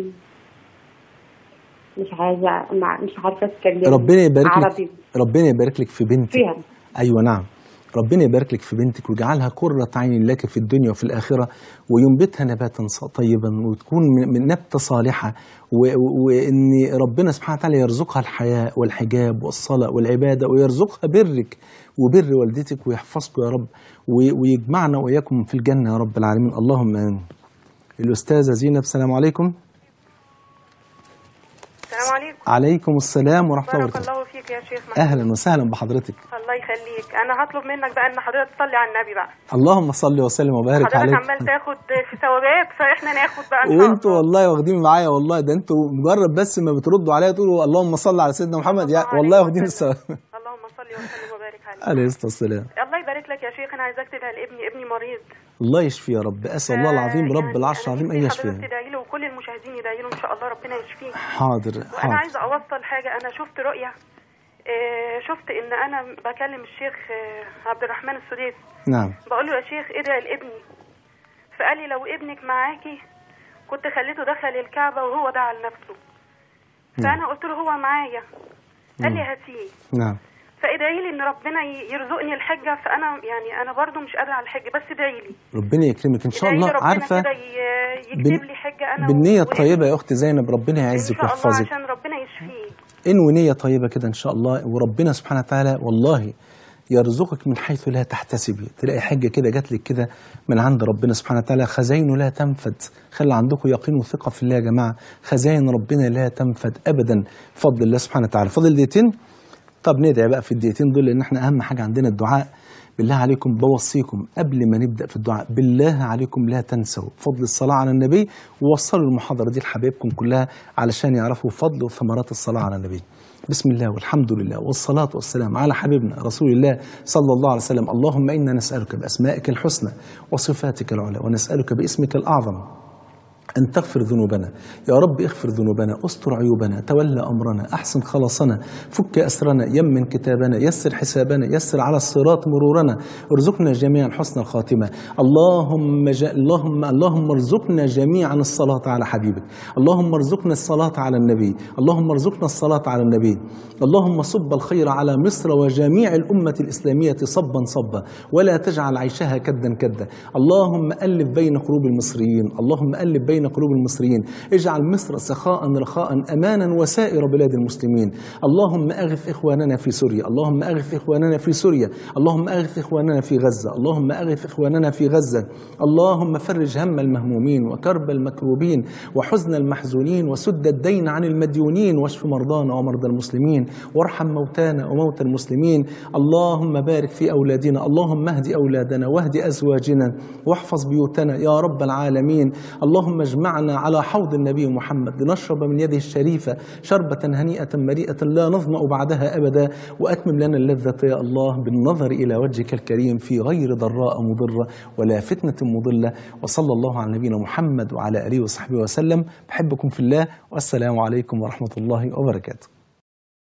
مش عارفه اتكلم ربنا يبارك عربي. لك، ربنا يبارك لك في بنتك فيها. ايوه نعم، ربنا يبارك لك في بنتك ويجعلها قرة عين لك في الدنيا وفي الآخرة، وينبتها نباتا طيبا، وتكون من نبتة صالحة، وإن ربنا سبحانه وتعالى يرزقها الحياء والحجاب والصلاة والعبادة، ويرزقها برك وبر والدتك، ويحفظكم يا رب، ويجمعنا وإياكم في الجنة يا رب العالمين، اللهم آمين. الأستاذة زينب، السلام عليكم. السلام عليكم. عليكم السلام ورحمة الله وبركاته. بارك الله فيك يا شيخ محمد. أهلا وسهلا بحضرتك. الله يخليك. أنا هطلب منك بقى إن حضرتك تصلي على النبي بقى. اللهم صل وسلم وبارك عليك. حضرتك عمال تاخد في ثوابات، فإحنا ناخد بقى إن شاء الله. وأنتوا والله واخدين معايا والله، ده أنتوا مجرد بس ما بتردوا عليا تقولوا اللهم صل على سيدنا محمد، والله واخدين الثواب. اللهم صل وسلم وبارك عليك. عليه الصلاة والسلام. الله يبارك لك يا شيخ. أنا عايزاك تدعي لابني مريض. الله يشفيه يا رب، أسأل الله العظيم رب العرش العظيم أن يشفيه. حضرتك تدعي له وكل المشاهدين يدعي له إن شاء الله ربنا يشفيه. حاضر. وأنا عايزة أوصل حاجة. أنا شفت رؤية، شفت إن أنا بكلم الشيخ عبد الرحمن السديس. نعم. بقول له يا شيخ ادعي لابني، فقال لي لو ابنك معاكي كنت خليته دخل الكعبة وهو دعا لنفسه. فأنا قلت له هو معايا. قال لي هاتيه. نعم. فادعي لي ان ربنا يرزقني الحجه. فانا يعني انا برضو مش قادره على الحج، بس ادعي لي ربنا يكرمك ان شاء الله. عارفه يكتب لي حجه انا بالنيه الطيبه يا اخت زينب، ربنا يعزك ويحفظك عشان ربنا يشفيه. انوي نيه طيبه كده ان شاء الله، وربنا سبحانه وتعالى والله يرزقك من حيث لا تحتسبي. تلاقي حاجه كده جات لك كده من عند ربنا سبحانه وتعالى، خزاينه لا تنفد. خلي عندكم يقين وثقه في الله يا جماعه، خزاين ربنا لا تنفد ابدا بفضل الله سبحانه وتعالى. فاضل دقيقتين. طب ندعي بقى في الدقيقتين دول، لان احنا اهم حاجه عندنا الدعاء. بالله عليكم بوصيكم قبل ما نبدا في الدعاء، بالله عليكم لا تنسوا فضل الصلاه على النبي، ووصلوا المحاضره دي لحبايبكم كلها علشان يعرفوا فضل وثمرات الصلاه على النبي. بسم الله والحمد لله والصلاه والسلام على حبيبنا رسول الله صلى الله عليه وسلم. اللهم انا نسالك باسمائك الحسنى وصفاتك العلى، ونسالك باسمك الاعظم أن تغفر ذنوبنا. يا رب اغفر ذنوبنا، استر عيوبنا، تولى أمرنا، أحسن خلاصنا، فك أسرنا، يمن كتابنا، يسر حسابنا، يسر على الصراط مرورنا، ارزقنا جميعا حسن الخاتمة. اللهم ارزقنا جميعا الصلاة على حبيبك، اللهم ارزقنا الصلاة على النبي، اللهم ارزقنا الصلاة على النبي. اللهم صب الخير على مصر وجميع الأمة الإسلامية صبا صبا، ولا تجعل عيشها كدا كدا. اللهم ألف بين قلوب المصريين، اللهم ألف بين قلوب المصريين، اجعل مصر سخاء رخاء أمانا وسائر بلاد المسلمين. اللهم أغث إخواننا في سوريا، اللهم أغث إخواننا في سوريا، اللهم أغث إخواننا في غزة، اللهم أغث إخواننا في غزة. اللهم فرج هم المهمومين وكرب المكروبين وحزن المحزونين وسد الدين عن المديونين، واشف مرضانا ومرضى المسلمين، وارحم موتانا وموتى المسلمين. اللهم بارك في أولادنا، اللهم اهد أولادنا واهد أزواجنا واحفظ بيوتنا يا رب العالمين. اللهم اجمعنا على حوض النبي محمد لنشرب من يده الشريفة شربة هنيئة مريئة لا نظمأ بعدها أبدا، وأتمم لنا اللذة يا الله بالنظر إلى وجهك الكريم في غير ضراء مضرة ولا فتنة مضلة. وصلى الله على نبينا محمد وعلى آله وصحبه وسلم. بحبكم في الله، والسلام عليكم ورحمة الله وبركاته.